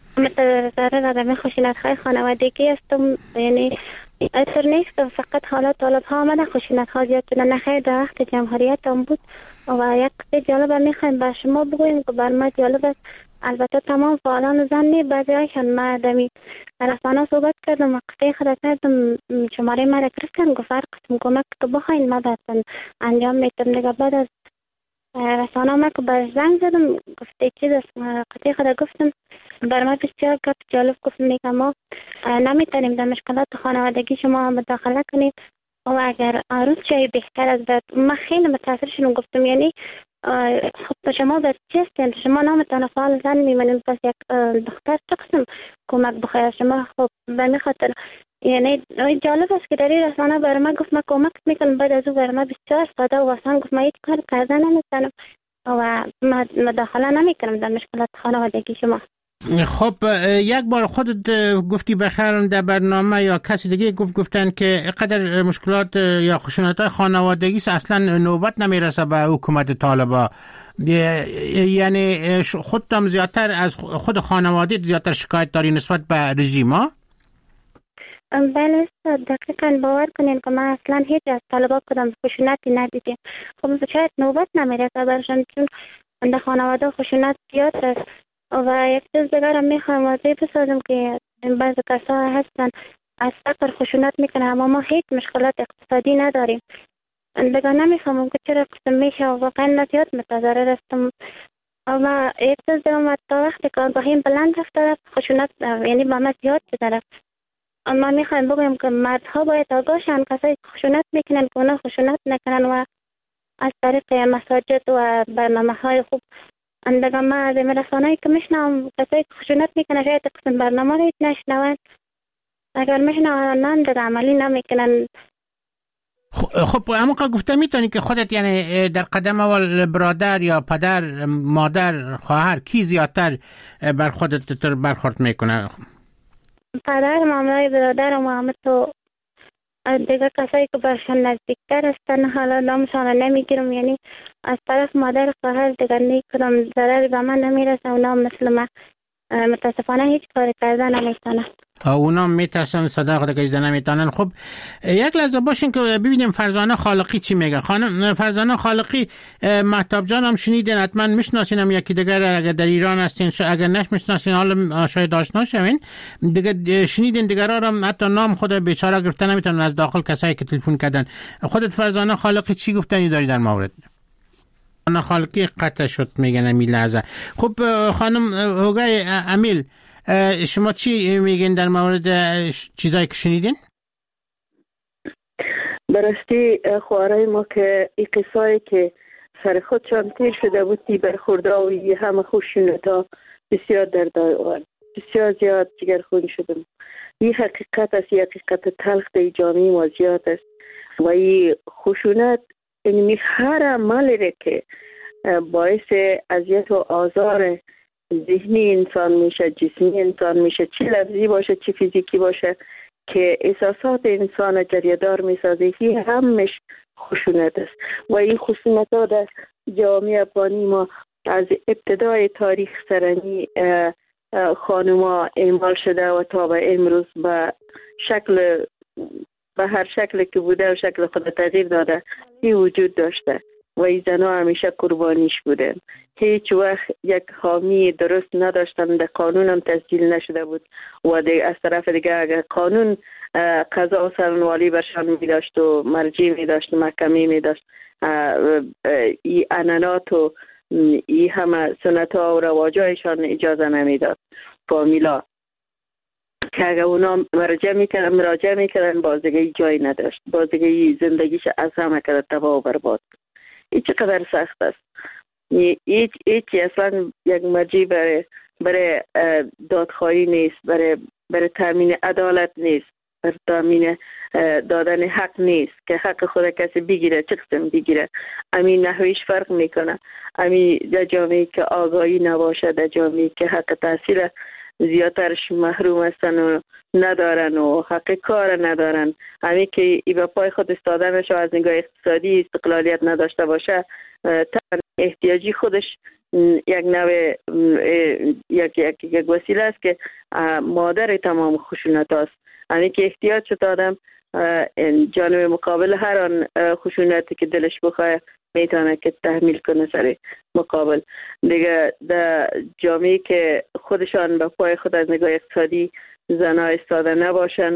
Speaker 13: متضرر آدم خشونت‌های خانوادگی هستم. یعنی اثر نیست، فقط حالا طالب ها آمده خشونت‌ها زیاد شده. نخیر در وقت جمهوریت هم بود و یک قصه جالب میخوایم بر شما بگویم که بر ما جالب است. البته تمام فعالان زنی بعضی هایشان ما دمی رسانه صحبت کردم و قصه خود کردم، شماره ما را گرفتن گفت هر قسم کمک که بخواین ما براتون انجام میتونم. دیگه بعد از رسانه ما که بر زنگ زدم گفته چیز است، قصه خود گفتم بر ما بسیار گپ جالب گفت میگم ما نمیتونیم در مشکلات خانوادگی شما مداخله کنیم و اگر روز جای بهتر از بعد. من خیلی متاثر شدم، گفتم یعنی خب شما بر چی هستین؟ شما نامتان فعال زن میمونیم، پس یک دختر چه قسم کمک بخواید شما؟ خب به می خاطر یعنی جالب است که در این رسانه بر ما گفت من کمک میکنم، بعد از او بر ما بسیار ساده و آسان گفت من هیچ کار کردن نمیتونم و مداخله نمیکنم در مشکلات خانوادگی شما.
Speaker 7: خب یک بار خودت گفتی بخیر در برنامه یا کسی دیگه گفت گفتن که قدر مشکلات یا خشونت‌های خانوادگی اصلا نوبت نمیرسه به حکومت طالبا، یعنی خودتم زیادتر از خود خانواده زیادتر شکایت داری نسبت به رژیم ها؟
Speaker 13: بله دقیقاً باور کنین که ما اصلا هیچ از طالبا کدام خشونتی ندیدیم. خب شاید نوبت نمیرسه برشان چون در خانواده خشونت زیاد است. و یک چیز دیگر هم میخوایم واضح بسازم که بعض کسا هستن از فقر خشونت میکنه، اما ما هیچ مشکلات اقتصادی نداریم. دیگر نمیفهمم که چرا قسم میشه و واقعا زیاد متضرر هستم. و یک چیز دیگر تا وقتی که آگاهیم بلند رفته خشونت یعنی با ما زیاد شده. اما میخوایم بگویم که مردها باید آگاه شن، کسایی خشونت میکنن که اونا خشونت نکنن و از طریق مساجد و برنامه های خوب اندگه ما از این رسانه‌ای که میشنم کسایی که خشونت میکنن شاید قسم برنامه رو نشنون، اگر میشنون در عملی نمیکنن.
Speaker 7: خب اما که گفته میتونی که خودت یعنی در قدم اول برادر یا پدر مادر خواهر کی زیادتر بر خودت تر برخورد میکنه؟
Speaker 13: پدر مامای برادر و مامت و دیگه کسایی که برشان نزدیکتر هستن حالا نامشان نمیگیرم، یعنی از طرف مادر خواهر دیگر نیک کدام ضرر به من نمیرسه. اونا مثل من متاسفانه هیچ کاری کردن نمیتونن.
Speaker 7: اونا میترسن صدا خود که اجده نمیتونن. خب یک لحظه باشین که ببینیم فرزانه خالقی چی میگه. خانم فرزانه خالقی، مهتاب جان هم شنیدین، حتما میشناسین، هم یکی دیگر اگر در ایران هستین، اگر نش میشناسین حالا شاید آشنا شوین دیگه، شنیدین دیگرها هم حتی نام خود بیچاره گرفته نمیتونن از داخل کسایی که تلفن کردن. خودت فرزانه خالقی چی گفتنی داری در مورد؟ خانم خالقی قطع شد میگن امی لحظه. خب خانم هوگای امیل، شما چی میگین در مورد چیزایی که شنیدین؟
Speaker 8: براستی خوارای ما که این قصایی که سر خودشان تیر شده بود تی برخورده و یه همه خشونتا بسیار درد آورد، بسیار زیاد جگرخون شدم. این حقیقت است، این حقیقت تلخ در جامعه ما زیاد است و این خشونت این هر عملی که باعث اذیت و آزار ذهنی انسان میشه، جسمی انسان میشه، چه لفظی باشه چه فیزیکی باشه که احساسات انسان جریدار میسازه، این همش خشونت است و این خشونت ها در جامعه افغانی ما از ابتدای تاریخ سرنی خانوما اعمال شده و تا به امروز به شکل به هر شکل که بوده و شکل خود تغییر داده این وجود داشته و این زنها همیشه قربانیش بودن. هیچ وقت یک حامی درست نداشتن، در قانون هم تسجیل نشده بود و از طرف دیگه اگر قانون قضا و سرنوالی برشان می داشت و مرجع می داشت، محکمه می داشت، این انانات و این همه سنت ها و رواجایشان اجازه نمی داد. فامیلا که اگر اونا مرجع می کردن مراجعه می کردن بازدگی جای نداشت، بازدگی زندگیش از همه کرد تباه و برباد. این چقدر سخت است. هیچ هیچی اصلا یک مرجع برای برای دادخواهی نیست، برای برای تامین عدالت نیست، برای تامین دادن حق نیست که حق خود کسی بگیره، چه قسم بگیره. امین نحویش فرق میکنه. امین در جامعه که آگاهی نباشه، در جامعه که حق تحصیل زیادترش محروم هستن و ندارن و حق کار ندارن، همین که ای به پای خود استادنش و از نگاه اقتصادی استقلالیت نداشته باشه، احتیاجی خودش یک نوع یک یک یک وسیله است که مادر تمام خشونت است. همین که احتیاج شد آدم جانب مقابل هر آن خشونتی که دلش بخواه میتونه که تحمیل کنه سر مقابل. دیگه در جامعه که خودشان به پای خود از نگاه اقتصادی زنها استاده نباشن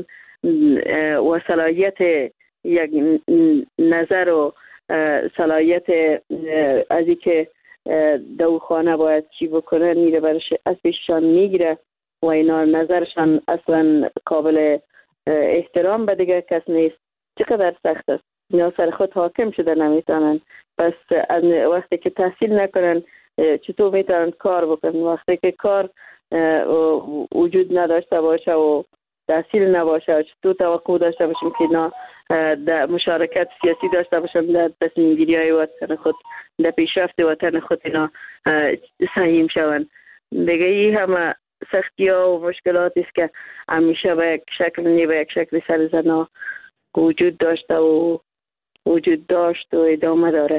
Speaker 8: و صلاحیت یک نظر و صلاحیت از این که دو خانه باید چی بکنه میره برش از پیششان میگیره و اینا نظرشان اصلا قابل احترام به دیگه کس نیست. چقدر سخت است. اینا سر خود حاکم شده نمیتونن. پس از وقتی که تحصیل نکنن چطور میتونن کار بکنن؟ وقتی که کار وجود نداشته باشه و تحصیل نباشه چطور توقع داشته باشیم که اینا در مشارکت سیاسی داشته باشن، در تصمیم گیری های وطن خود، در پیشرفت وطن خود اینا سهیم شون. دیگه این همه سختی ها و مشکلاتی است که همیشه به یک شکل نی به یک شکل سر زنها وجود داشته و وجود داشت و ادامه داره.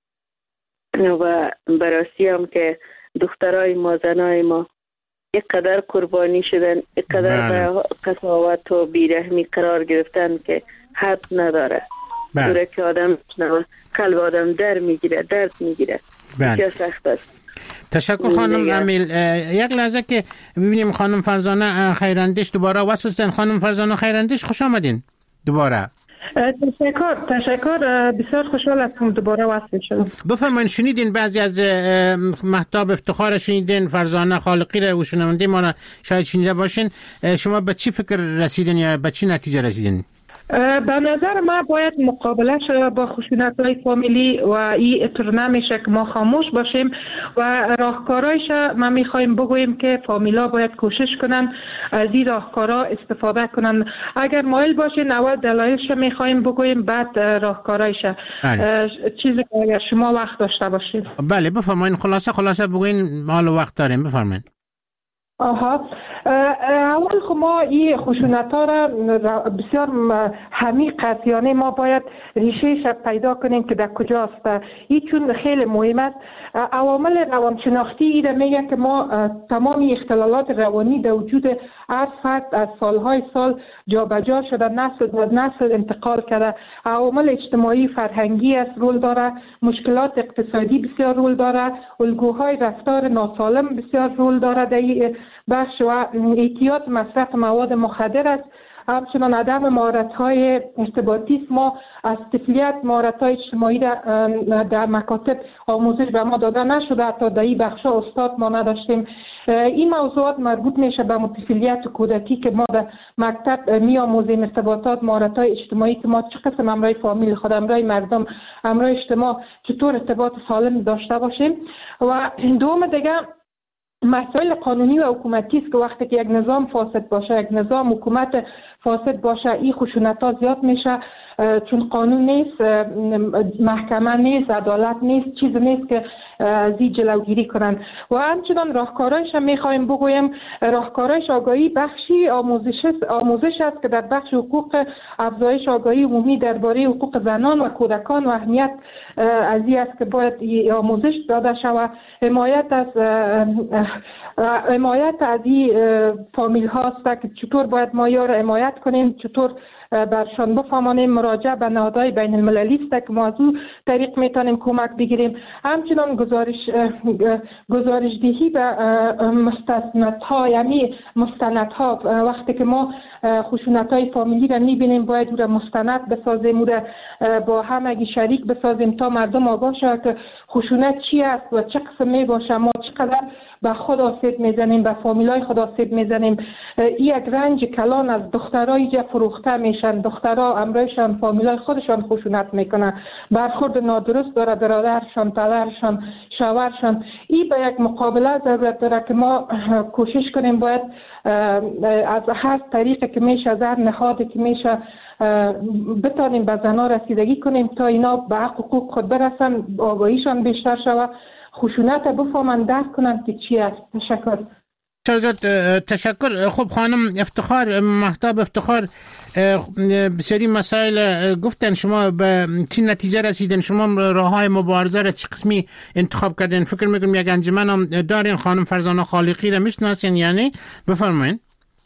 Speaker 8: و براستی هم که دخترای ما زنای ما اینقدر قربانی شدن، اینقدر به قساوت و بیرحمی قرار گرفتن که حد نداره. دوره که آدم قلب آدم در میگیره، درد میگیره. بسیار سخت است.
Speaker 7: تشکر خانم امیل. یک لحظه که ببینیم خانم فرزانه خیراندیش دوباره واسه خانم فرزانه خیراندیش خوش آمدین دوباره.
Speaker 11: تشکر تشکر بسیار خوشحال هستم دوباره وصل شدم.
Speaker 7: بفرمایید شنیدین بعضی از مهتاب افتخار شنیدین، فرزانه خالقی رو و شنونده ما را شاید شنیده باشین. شما به چی فکر رسیدین یا به چی نتیجه رسیدین؟
Speaker 11: به نظر ما باید مقابلش با خشونت‌های فامیلی و این اطور نمیشه که ما خاموش باشیم و راهکارایش ما میخوایم بگوییم که فامیلا باید کوشش کنن از این راهکارا استفاده کنن. اگر مایل باشین اول دلایلش میخوایم بگوییم بعد راهکارایش. چیزی که اگر شما وقت داشته باشید.
Speaker 7: بله بفرمایید. خلاصه خلاصه بگوین، حال و وقت داریم. بفرمایید.
Speaker 11: آها اول خب ما این خشونت ها را بسیار عمیق است، یعنی ما باید ریشهش پیدا کنیم که در کجاست. این چون خیلی مهم است. عوامل روانشناختی این را میگه که ما تمام اختلالات روانی در وجود هر فرد از سالهای سال جابجا شده، نسل در نسل انتقال کرده. عوامل اجتماعی فرهنگی است رول داره، مشکلات اقتصادی بسیار رول داره، الگوهای رفتار ناسالم بسیار رول داره در بخش و اعتیاد مصرف مواد مخدر است. همچنان عدم مهارت‌های ارتباطی است. ما از طفولیت مهارت‌های اجتماعی در مکاتب آموزش به ما داده نشده، حتی در این بخشا استاد ما نداشتیم. این موضوعات مربوط میشه به طفولیت و کودکی که ما در مکتب میآموزیم، ارتباطات، مهارت‌های اجتماعی که ما چه قسم همراه فامیل خود، همراه مردم، همراه اجتماع چطور ارتباط سالم داشته باشیم. و دوم دیگه مسائل قانونی و حکومتی است که وقتی که یک نظام فاسد باشه، یک نظام حکومت فاسد باشه، این خشونت‌ها زیاد میشه، چون قانون نیست، محکمه نیست، عدالت نیست، چیز نیست که از این جلوگیری کنند. و همچنان راهکارهایش هم میخوایم بگویم. راهکارهایش آگاهی بخشی آموزش است، آموزش است که در بخش حقوق، افزایش آگاهی عمومی درباره حقوق زنان و کودکان و اهمیت از این است که باید آموزش داده شود. حمایت از حمایت از این فامیل هاست که چطور باید ما یار حمایت کنیم، چطور برشان بفهمانیم. مراجعه به نهادهای بین المللی است که ما از او طریق میتونیم کمک بگیریم. همچنان گزارش گزارش دهی به مستندها، یعنی مستندها وقتی که ما خشونت های فامیلی را میبینیم باید او را مستند بسازیم، او را با همگی شریک بسازیم تا مردم آگاه شود که خشونت چی است و چه قسم میباشه. ما چقدر به خود آسیب میزنیم، به فامیلای خود آسیب میزنیم. این یک رنج کلان از دخترای جا فروخته میشن، دخترها امرایشان فامیلای خودشان خشونت میکنن، برخورد نادرست داره برادرشان، پدرشان، شوهرشان. این به یک مقابله ضرورت داره که ما کوشش کنیم باید از هر طریقی که میشه، از هر نهادی که میشه بتانیم به زنها رسیدگی کنیم تا اینا به حقوق خود برسن، آگاهیشان بیشتر شود، خشونت بفهمن، درک کنن که چی است. تشکر.
Speaker 7: تشکر. خب خانم افتخار، مهتاب افتخار، بسیاری مسائل گفتن، شما به چی نتیجه رسیدن؟ شما راه های مبارزه را چه قسمی انتخاب کردین؟ فکر میکنم یک انجمن هم دارین، خانم فرزانه خالقی را میشناسین، یعنی بفرمایین.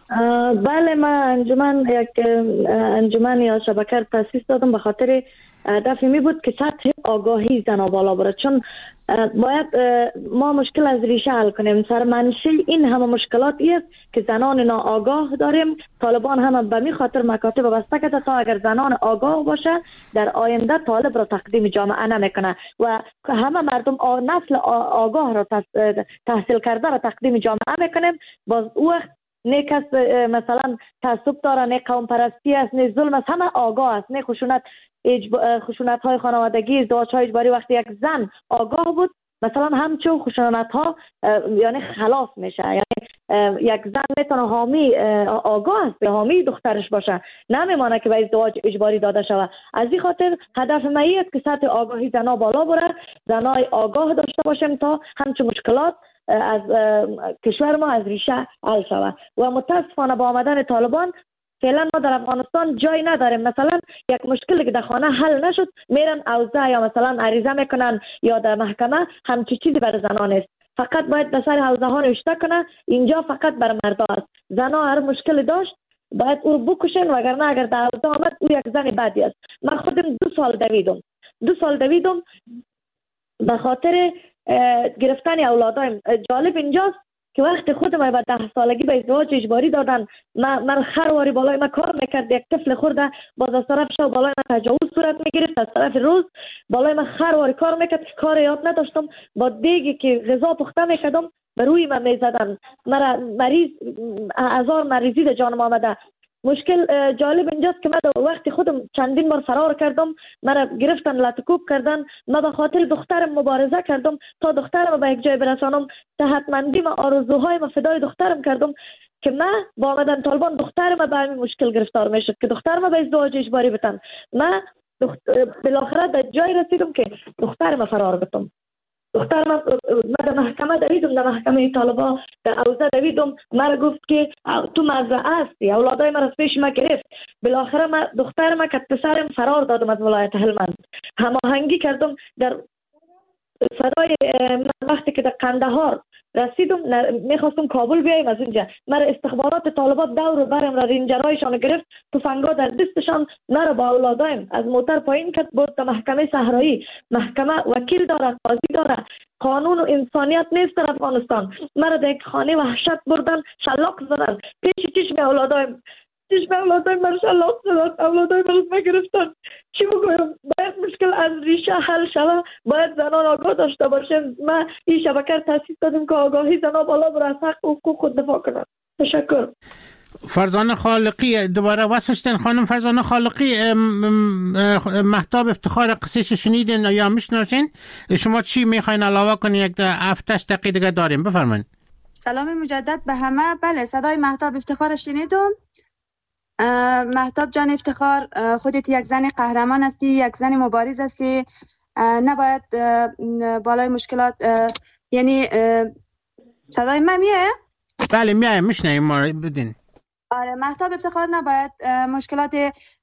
Speaker 9: بله، من انجمن یک انجمن یا شبکه تاسیس دادم به خاطر هدف می بود که سطح آگاهی زنها بالا بره، چون باید ما مشکل از ریشه حل کنیم. سرمنشأ این همه مشکلات است که زنان ناآگاه داریم. طالبان هم به می خاطر مکاتب بسته کرده تا اگر زنان آگاه باشه در آینده طالب را تقدیم جامعه نمیکنه و همه مردم نسل آگاه را تحصیل کرده را تقدیم جامعه میکنیم. باز او وقت نه کس مثلا تعصب داره، نه قوم پرستی است، نه ظلم است، همه آگاه است، نه خشونت اجب... خشونت های خانوادگی، ازدواج های اجباری. وقتی یک زن آگاه بود مثلا همچون خشونت ها یعنی خلاص میشه، یعنی یک زن میتونه حامی آگاه است، حامی دخترش باشه، نمیمانه که به ازدواج اجباری داده شود. از این خاطر هدف ما است که سطح آگاهی زنها بالا بره، زنای آگاه داشته باشیم تا همچون مشکلات از کشور ما از ریشه حل شود. و متاسفانه با آمدن طالبان فعلا ما در افغانستان جای نداریم. مثلا یک مشکلی که در خانه حل نشد میرن اوضاع یا مثلا عریضه میکنن یا در محکمه، همچی چیزی برای زنان است. فقط باید به سر حوزه ها نوشته کنه اینجا فقط بر مردا است. زنها هر مشکلی داشت باید او رو بکشن، وگرنه اگر در حوزه آمد او یک زن بدی است. من خودم دو سال دویدم دو سال دویدم به خاطر گرفتن اولادایم. جالب اینجاست که وقتی خودم به ده سالگی به ازدواج اجباری دادن، من خرواری بالای من کار میکرد، یک طفل خورده باز از طرف شب بالای من تجاوز صورت میگرفت، از طرف روز بالای من خرواری کار میکرد، کار یاد نداشتم. با دیگی که غذا پخته میکردم به روی من میزدن، مرا مریض هزار مریضی در جانم آمده. مشکل جالب اینجاست که من وقتی خودم چندین بار فرار کردم، مرا گرفتن لطکوب کردن، من به خاطر دخترم مبارزه کردم تا دخترم به یک جای برسانم. صحتمندی و آرزوهای ما فدای دخترم کردم که من با آمدن طالبان دخترم به همین مشکل گرفتار میشد که دخترم به ازدواج اجباری بتن. من دخت... بالاخره در جای رسیدم که دخترم فرار بتم. دختر من در محکمه دویدم، در محکمه طالبا در اوضاع دویدم، مرا گفت که تو مزرعه هستی، اولادای من از پیش ما گرفت. بالاخره من دختر من که پسرم فرار دادم از ولایت هلمند. هماهنگی کردم در فدای وقتی که در قندهار رسیدم، میخواستم کابل بیایم از اونجا، مرا استخبارات طالبات دور برم را رینجرایشان گرفت، تفنگا در دستشان مرا با اولادایم از موتر پایین کرد، برد تا محکمه صحرایی. محکمه وکیل داره، قاضی داره، قانون و انسانیت نیست در افغانستان. مرا در یک خانه وحشت بردن، شلاق زدن پیش چشم اولادایم. چشم اولادای مرش الله داد، اولادای مرش بگرفتن. چی بگویم؟ باید مشکل از ریشه حل شوه، باید زنان آگاه داشته باشن. ما این شبکه رو تاسیس کردیم که آگاهی زنان بالا بر از حق و حقوق خود دفاع کنند. تشکر.
Speaker 7: فرزانه خالقی دوباره واسشتن. خانم فرزانه خالقی، مهتاب افتخار قصهش شنیدین یا میشناسین؟ شما چی میخواین علاوه کنین؟ یک هفتش دقیقه دیگه داریم، بفرمایید.
Speaker 12: سلام مجدد به همه. بله، صدای مهتاب افتخار شنیدم. مهتاب جان افتخار، خودت یک زن قهرمان هستی، یک زن مبارز هستی. نباید بالای مشکلات، یعنی صدای من میه؟
Speaker 7: بله میه، میشنیم ما بدین.
Speaker 12: آره، مهتاب افتخار نباید مشکلات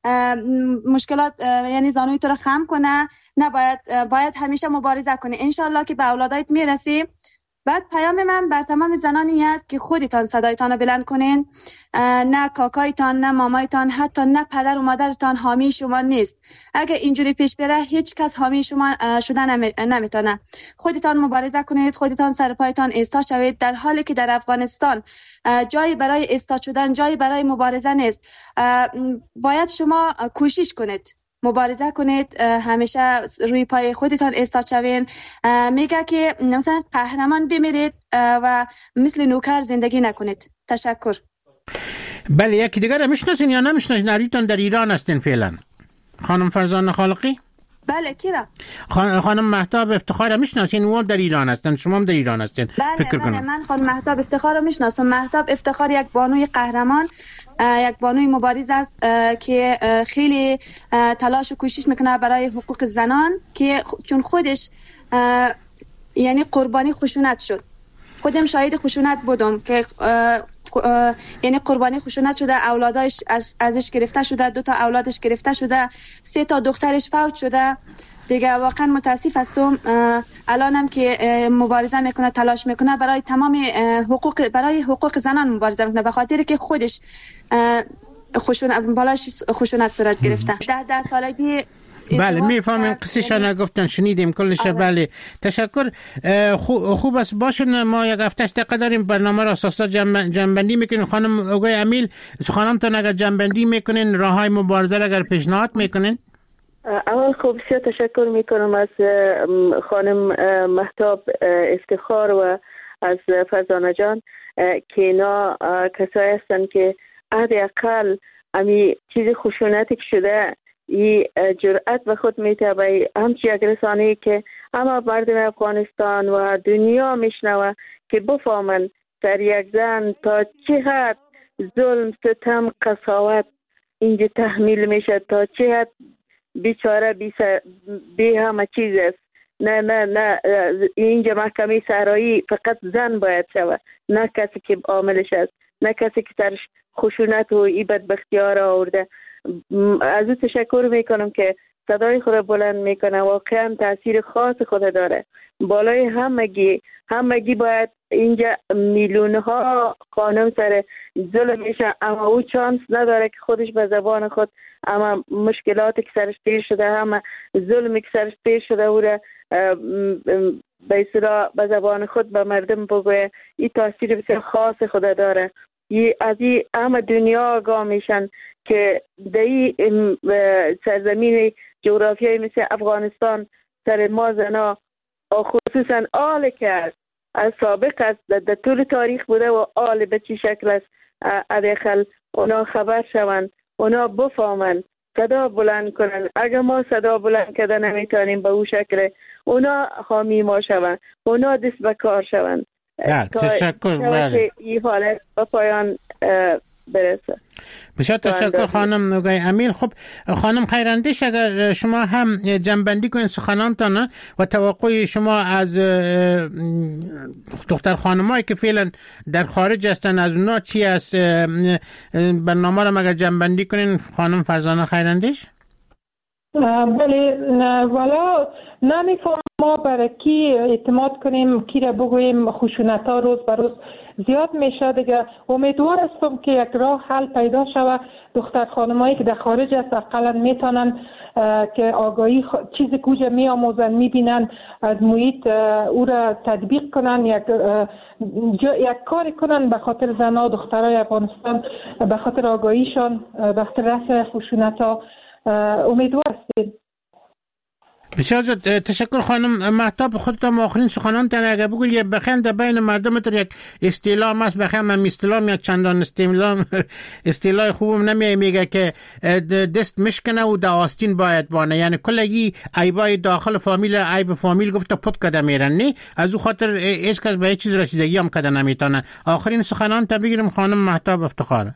Speaker 12: مشکلات یعنی زانوی تو رو خم کنه، نباید، باید همیشه مبارزه کنی. انشالله که به اولادایت میرسی. بعد پیام من بر تمام زنانی است که خودتان صدایتان رو بلند کنین. نه کاکایتان، نه مامایتان، حتی نه پدر و مادرتان حامی شما نیست. اگه اینجوری پیش بره هیچ کس حامی شما شدن نمیتونه. خودتان مبارزه کنید، خودتان سر پایتان ایستا شوید، در حالی که در افغانستان جایی برای ایستا شدن، جایی برای مبارزه نیست. باید شما کوشش کنید، مبارزه کنید، همیشه روی پای خودتان ایستاد شوین. میگه که مثلا قهرمان بمیرید و مثل نوکر زندگی نکنید. تشکر.
Speaker 7: بله، یکی دیگر رو میشناسین یا نمیشناسین؟ نریتان در ایران هستین فعلا. خانم فرزانه خالقی؟
Speaker 12: بله، کیرا؟
Speaker 7: خان... خانم مهتاب افتخار میشناسین؟ او در ایران هستن، شما هم در ایران هستین.
Speaker 12: بله،
Speaker 7: فکر
Speaker 12: بله،
Speaker 7: کنم.
Speaker 12: من خانم مهتاب افتخار رو میشناسم. مهتاب افتخار یک بانوی قهرمان، یک بانوی مبارز است که خیلی تلاش و کوشش میکنه برای حقوق زنان، که چون خودش یعنی قربانی خشونت شد. خودم شاهد خشونت بودم که یعنی قربانی خشونت شده، اولادش از ازش گرفته شده، دو تا اولادش گرفته شده، سه تا دخترش فوت شده. دیگه واقعا متاسف هستم. الانم که مبارزه میکنه، تلاش میکنه برای تمام حقوق، برای حقوق زنان مبارزه میکنه، به خاطر که خودش خشونت بالاش خشونت صورت گرفته. ده ده سالگی.
Speaker 7: بله میفهمیم، قصه‌شو نگفتن، شنیدیم کلش. بله تشکر. خوب است. باشین، ما یک هفتش دقیقه داریم، برنامه را اساسا جنبندی میکنیم. خانم اوگای امیل، خانمتون اگر جنبندی میکنین، راههای مبارزه را اگر پیشنهاد میکنین.
Speaker 8: اول خوب بسیار تشکر میکنم از خانم مهتاب افتخار و از فرزانه جان که اینا کسایی هستن که حداقل امی چیز خشونتی که شده ای جرأت به خود میتابه، همچی یک رسانه‌ای که همه مردم افغانستان و دنیا میشنوه که بفهمن در یک زن تا چه حد ظلم، ستم، قساوت اینجا تحمیل میشه، تا چه حد بیچاره بی, بی همه چیز است. نه نه نه اینجا محکمه صحرایی فقط زن باید شود، نه کسی که عاملش است، نه کسی که سرش خشونت و ای بدبختی ها را آورده. از او تشکر میکنم که صدای خود بلند میکنه. واقعا تاثیر خاص خود داره بالای همگی. همگی باید اینجا میلیون ها خانم سر ظلم میشه، اما او چانس نداره که خودش به زبان خود اما مشکلاتی که سرش پیر شده، همه ظلمی که سرش پیر شده او را به اصطلاح به زبان خود به مردم بگوه. این تاثیر بسیار خاص خود داره. از این همه دنیا آگاه میشن که در این سرزمین جغرافیایی مثل افغانستان سر ما زنا خصوصا آل کرد از سابق است، در طول تاریخ بوده و آل به چی شکل است. ادخل اونا خبر شوند، اونا بفهمند، صدا بلند کنن. اگر ما صدا بلند کرده نمیتونیم به او شکل، اونا حامی ما شوند، اونا دست به کار شوند.
Speaker 7: تشکر. بله.
Speaker 8: این حالت به پایان برسه.
Speaker 7: بسیار تشکر خانم نوگای امیل. خب خانم خیراندیش، اگر شما هم جنبندی کنید سخنانتان و توقع شما از دختر خانمایی که فعلا در خارج هستن، از اونا چی است؟ برنامه رو اگر جنبندی کنین خانم فرزانه خیراندیش.
Speaker 11: بله، والا نمیفهم ما برای کی اعتماد کنیم، کی را بگوییم. خشونت ها روز به روز زیاد میشه دیگه. امیدوار هستم که یک راه حل پیدا شود. دختر خانمایی که در خارج است اقلا میتونن که آگاهی چیزی کجا می آموزن می بینن از محیط او را تطبیق کنن، یک یک کار کنن به خاطر زنها و دخترای افغانستان، به خاطر آگاهیشان، به خاطر رفع خشونت ها. امیدوار هستیم.
Speaker 7: بسیار زیاد تشکر خانم مهتاب. خودتان آخرین سخنانتان اگر بگویید بخیر در بین مردم تو یک اصطلاح است، بخیر من اصطلاح میاد چندان اصطلاح اصطلاح خوبم نمیه، میگه که دست مشکنه و در آستین باید بانه، یعنی کلگی عیبای داخل فامیل عیب فامیل گفته پد کده میرن، نه از او خاطر هیچ کس به هیچ چیز رسیدگی هم کده نمیتونه. آخرین سخنانتان بگیرم خانم مهتاب افتخار.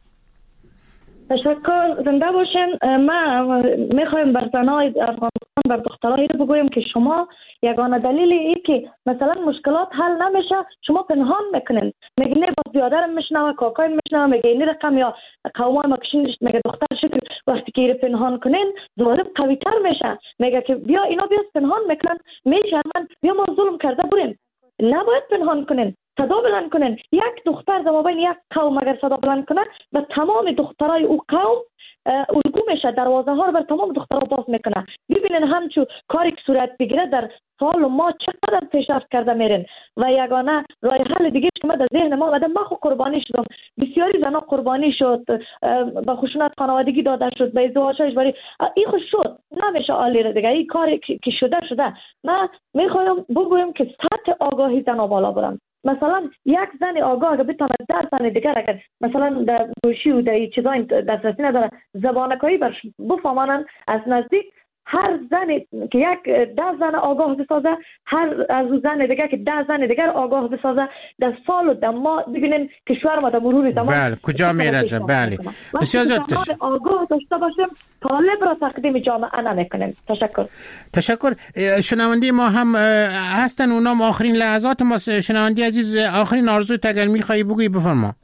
Speaker 9: تشکر، زنده باشین. ما میخوایم بر زنای افغانستان، بر دخترای بگویم که شما یگانه دلیل ای که مثلا مشکلات حل نمیشه شما پنهان میکنین، میگه نه باز بیادرم میشنوه، کاکایم میشنوه، میگه این رقم یا قومای ما کشین، میگه دختر شکل وقتی که پنهان کنین ظالم قوی تر میشه، میگه که بیا اینا بیا پنهان میکنن، میشرمن، بیا ما ظلم کرده بریم. نباید پنهان کنین، صدا بلند کنن. یک دختر در مابین یک قوم اگر صدا بلند کنه به تمام دخترای او قوم الگو میشه، دروازه ها رو بر تمام دخترها باز میکنه. ببینین همچون کاری که صورت بگیره در سال و ما چقدر پیشرفت کرده میرین. و یگانه راه حل دیگه که من در ذهن ما آمده، من خود قربانی شدم، بسیاری زنا قربانی شد، به خشونت خانوادگی داده شد، به ازدواج اجباری، این خود شد، نمیشه عالی رو دیگه، این کاری که شده شده. من میخوایم بگویم که سطح آگاهی زنا بالا برن. مثلا یک زن آگاه اگر بتونه ده زن دیگر اگر مثلا در گوشی و در چیزای دسترسی نداره زبانکایی برش بفهمانن از نزدیک، هر زن که یک ده زن آگاه بسازه، هر از زن دیگر که ده زن دیگر آگاه بسازه، در سال و در ماه ببینیم کشور ما در مرور زمان
Speaker 7: بله کجا میرسه. بله بسیار زیاد تشکر.
Speaker 9: آگاه داشته باشیم طالب را تقدیم جامعه نمیکنیم. تشکر.
Speaker 7: تشکر. شنونده ما هم هستن، اونام آخرین لحظات ما. شنونده عزیز آخرین آرزوی اگر میخوایی بگویی بفرما.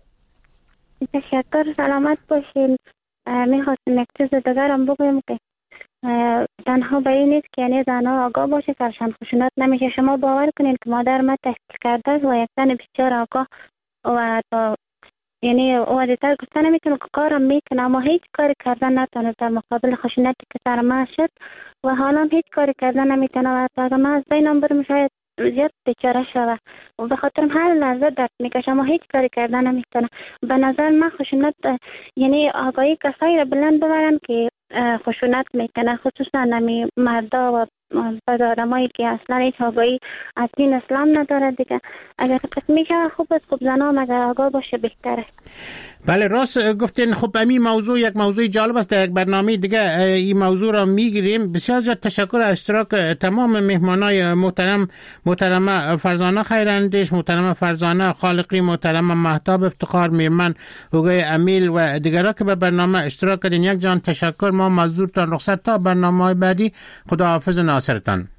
Speaker 13: تشکر، سلامت باشین. میخواستم یک چیز دیگرم بگویم که تنها به این نیست که یعنی زنها آگاه باشه سرشان خشونت نمیشه. شما باور کنین که مادر ما تحقیق کرده است و یک زن بسیار آگاه و تا یعنی او دیگر گفته نمیتونه که کارم میکنه، اما هیچ کاری کردن نتونه در مقابل خشونتی که سر ما شد و حالا هیچ کاری کردن نمیتونه و تا ما از بینم برم شاید زیاد بیچاره شوه و به خاطر هر لحظه درد میکشه اما هیچ کاری کردن نمیتونه. به نظر من خشونت یعنی آگاهی کسایی را بلند ببرن که خشونت میکنه، خصوصا نمی مردا و بعد آدمایی که اصلا هیچ آگاهی از دین اسلام نداره دیگه. اگر قسمی که خوب است، خوب زنا مگر آگاه باشه بهتره.
Speaker 7: بله راست گفتین. خب این موضوع یک موضوع جالب است، در یک برنامه دیگه این موضوع را میگیریم. بسیار زیاد تشکر از اشتراک تمام مهمانای محترم، محترمه فرزانه خیراندیش، محترمه فرزانه خالقی، محترمه مهتاب افتخار، میرمن هوگای امیل و دیگران که به برنامه اشتراک کردین. یک جان تشکر. ما مزدورتان رخصت تا برنامه‌های بعدی. خداحافظ ناصرتان.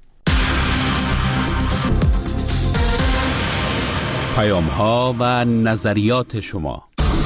Speaker 3: پیام ها و نظریات شما.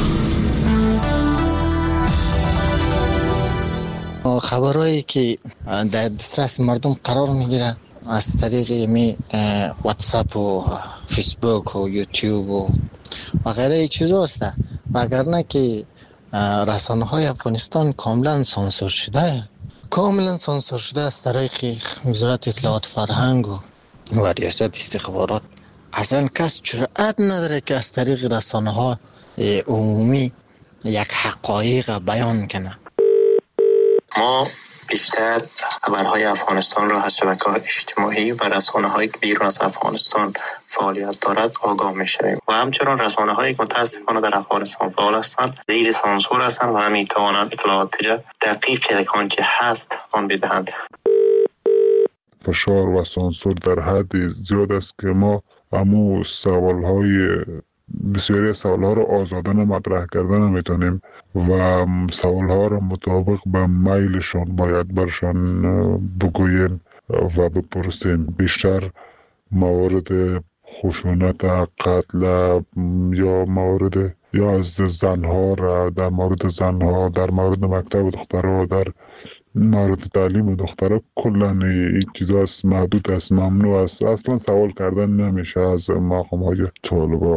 Speaker 14: خبرهایی که در دسترس مردم قرار میگیره از طریق می واتساپ و فیسبوک و یوتیوب و وغیره چیزا هست، وگرنه که رسانه های افغانستان کاملا سانسور شده کاملا سانسور شده از طریق وزارت اطلاعات فرهنگ و, و ریاست استخبارات. اصلا کس جرأت نداره که از طریق رسانه ها عمومی یک حقایق بیان کنه.
Speaker 15: ما بیشتر خبرهای افغانستان را از شبکه‌های اجتماعی و رسانه‌های بیرون از افغانستان فعالیت دارد آگاه می‌شویم و همچنین رسانه‌هایی که متأسفانه در افغانستان فعال هستند زیر سانسور هستند و نمی‌توانند اطلاعات دقیق آنچه هست آن بدهند.
Speaker 16: فشار و سانسور در حد زیاد است که ما همو سوال‌های بسیاری از سوال‌ها رو آزادانه مطرح کردن نمیتونیم و سوال‌ها رو مطابق به میلشان باید برشان بگوییم و بپرسیم. بیشتر موارد خشونت، قتل یا موارد یا از زنها را در مورد زنها، در مورد مکتب دخترها، در مورد تعلیم دخترها کلا این چیزا است، محدود است، ممنوع است. اصلا سوال کردن نمیشه از مقام‌های طالبا.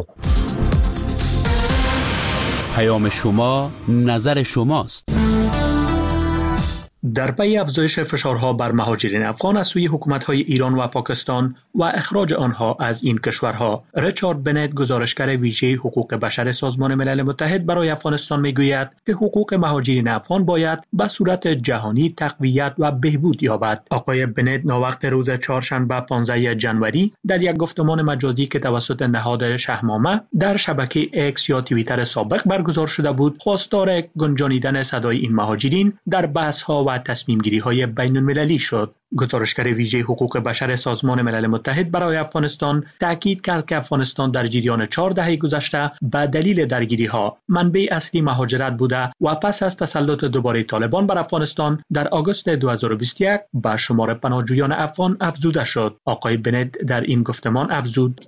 Speaker 3: پیام شما نظر شماست.
Speaker 17: در پی افزایش فشارها بر مهاجرین افغان از سوی حکومت‌های ایران و پاکستان و اخراج آنها از این کشورها، ریچارد بنت، گزارشگر ویژه حقوق بشر سازمان ملل متحد برای افغانستان میگوید که حقوق مهاجرین افغان باید به صورت جهانی تقویت و بهبود یابد. آقای بنت ناوقت روز چهارشنبه پانزده ژانویه در یک گفتمان مجازی که توسط نهاد شهرنامه در شبکه اکس یا توییتر سابق برگزار شده بود، خواستار گنجانیدن صدای این مهاجرین در بحث‌ها و تصمیم‌گیری‌های بین‌المللی شد. گزارشگر ویژه حقوق بشر سازمان ملل متحد برای افغانستان تاکید کرد که افغانستان در جریان چهار دهه گذشته به دلیل درگیری‌ها منبع اصلی مهاجرت بوده و پس از تسلط دوباره طالبان بر افغانستان در آگوست دو هزار و بیست و یک به شمار پناهجویان افغان افزوده شد. آقای بنت در این گفتمان افزود: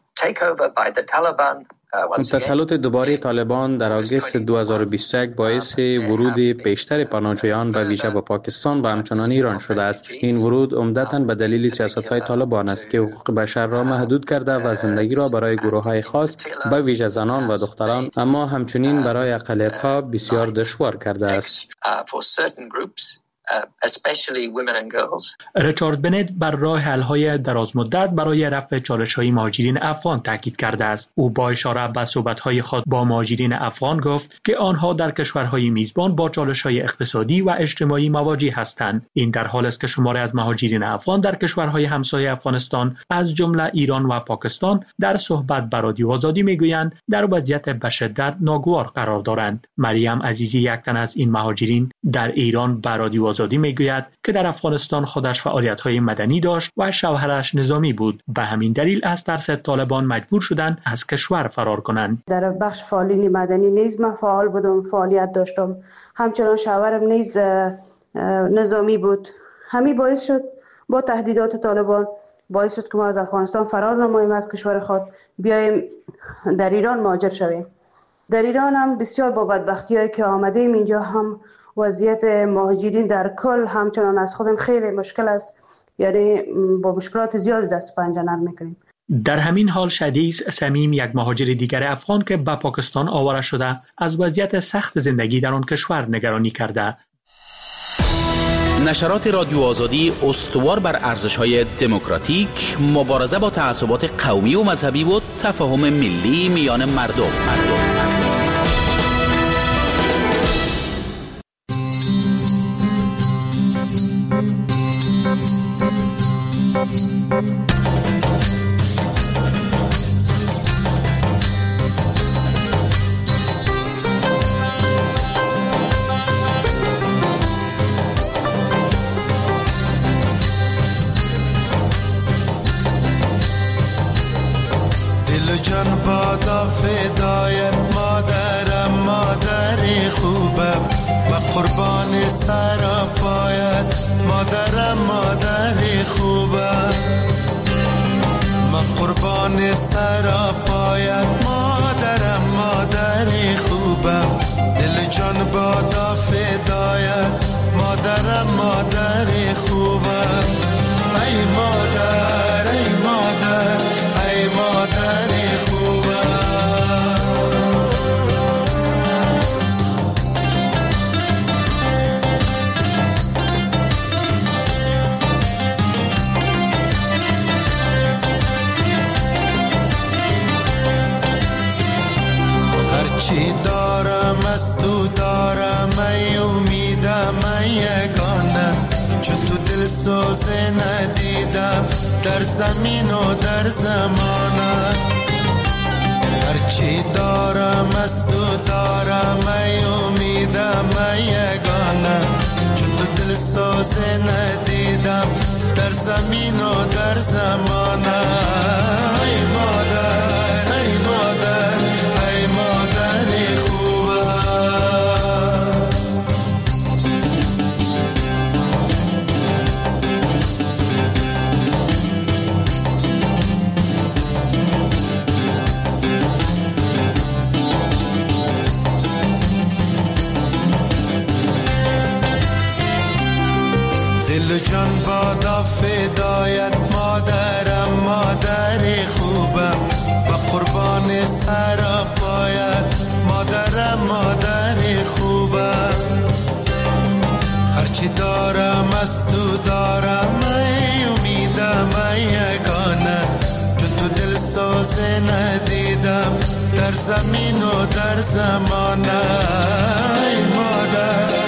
Speaker 18: تسلط دوباره طالبان در آگوست دو هزار و بیست و یک باعث ورود بیشتر پناهجویان به ویژه به پاکستان و همچنان ایران شده است. این ورود عمدتاً به دلیل سیاست‌های طالبان است که حقوق بشر را محدود کرده و زندگی را برای گروه‌های خاص به ویژه زنان و دختران، اما همچنین برای اقلیت‌ها بسیار دشوار کرده است.
Speaker 17: ریچارد بنت بر راه حل‌های درازمدت برای رفع چالش‌های مهاجرین افغان تاکید کرده است. او با اشاره به صحبت‌های خود با مهاجرین افغان گفت که آنها در کشورهای میزبان با چالش‌های اقتصادی و اجتماعی مواجه هستند. این در حالی است که شماری از مهاجرین افغان در کشورهای همسایه افغانستان از جمله ایران و پاکستان در صحبت با رادیو آزادی میگویند در وضعیت به شدت ناگوار قرار دارند. مریم عزیزی، یک تن از این مهاجرین، در ایران با رادیو آزادی میگوید که در افغانستان خودش فعالیت‌های مدنی داشت و شوهرش نظامی بود. به همین دلیل از ترس طالبان مجبور شدند از کشور فرار کنند.
Speaker 19: در بخش فعالیت مدنی نیز من فعال بودم، فعالیت داشتم. همچنان شوهرم نیز نظامی بود. همین باعث شد با تهدیدات طالبان باعث شد که ما از افغانستان فرار نماییم، از کشور خود بیایم در ایران مهاجر شویم. در ایران هم بسیار با بدبختی‌هایی که آمدیم اینجا هم وضعیت مهاجرین در کل همچنان از خودم خیلی مشکل است، یعنی با مشکلات زیادی دست پنجه نرم میکنیم.
Speaker 17: در همین حال شدیس سمیم، یک مهاجر دیگر افغان که به پاکستان آواره شده، از وضعیت سخت زندگی در آن کشور نگرانی کرده.
Speaker 3: نشرات رادیو آزادی استوار بر ارزش‌های دموکراتیک، مبارزه با تعصبات قومی و مذهبی و تفاهم ملی میان مردم. مردم.
Speaker 20: فدایت مادرم، مادری خوبم و قربان سر پایت، مادرم مادری خوبم، ما قربان سر پایت، مادرم مادری خوبم، دل جان بادا فدایت، مادرم مادری خوبم. ای مادر ای مادر ای مادری خوبم. هرچی دارم از تو دارم، ای امیدم ای یگانه، چون تو دل سوزه ندیدم در زمین و در زمانه. هرچی دارم از تو دارم، ای امیدم ای یگانه، چون تو دل سوزه ندیدم در زمین و در زمانه. ای مادر ای مادر ای مادری خوبم. دل جان بادا فدایت، مادرم مادری خوبم و قربان سر پایت، مادرم مادری خوبم. هر هرچی دارم از تو دارم ای امیدم ای یگانه جو تو دل سازه ندیدم در زمین و در زمانه ای مادر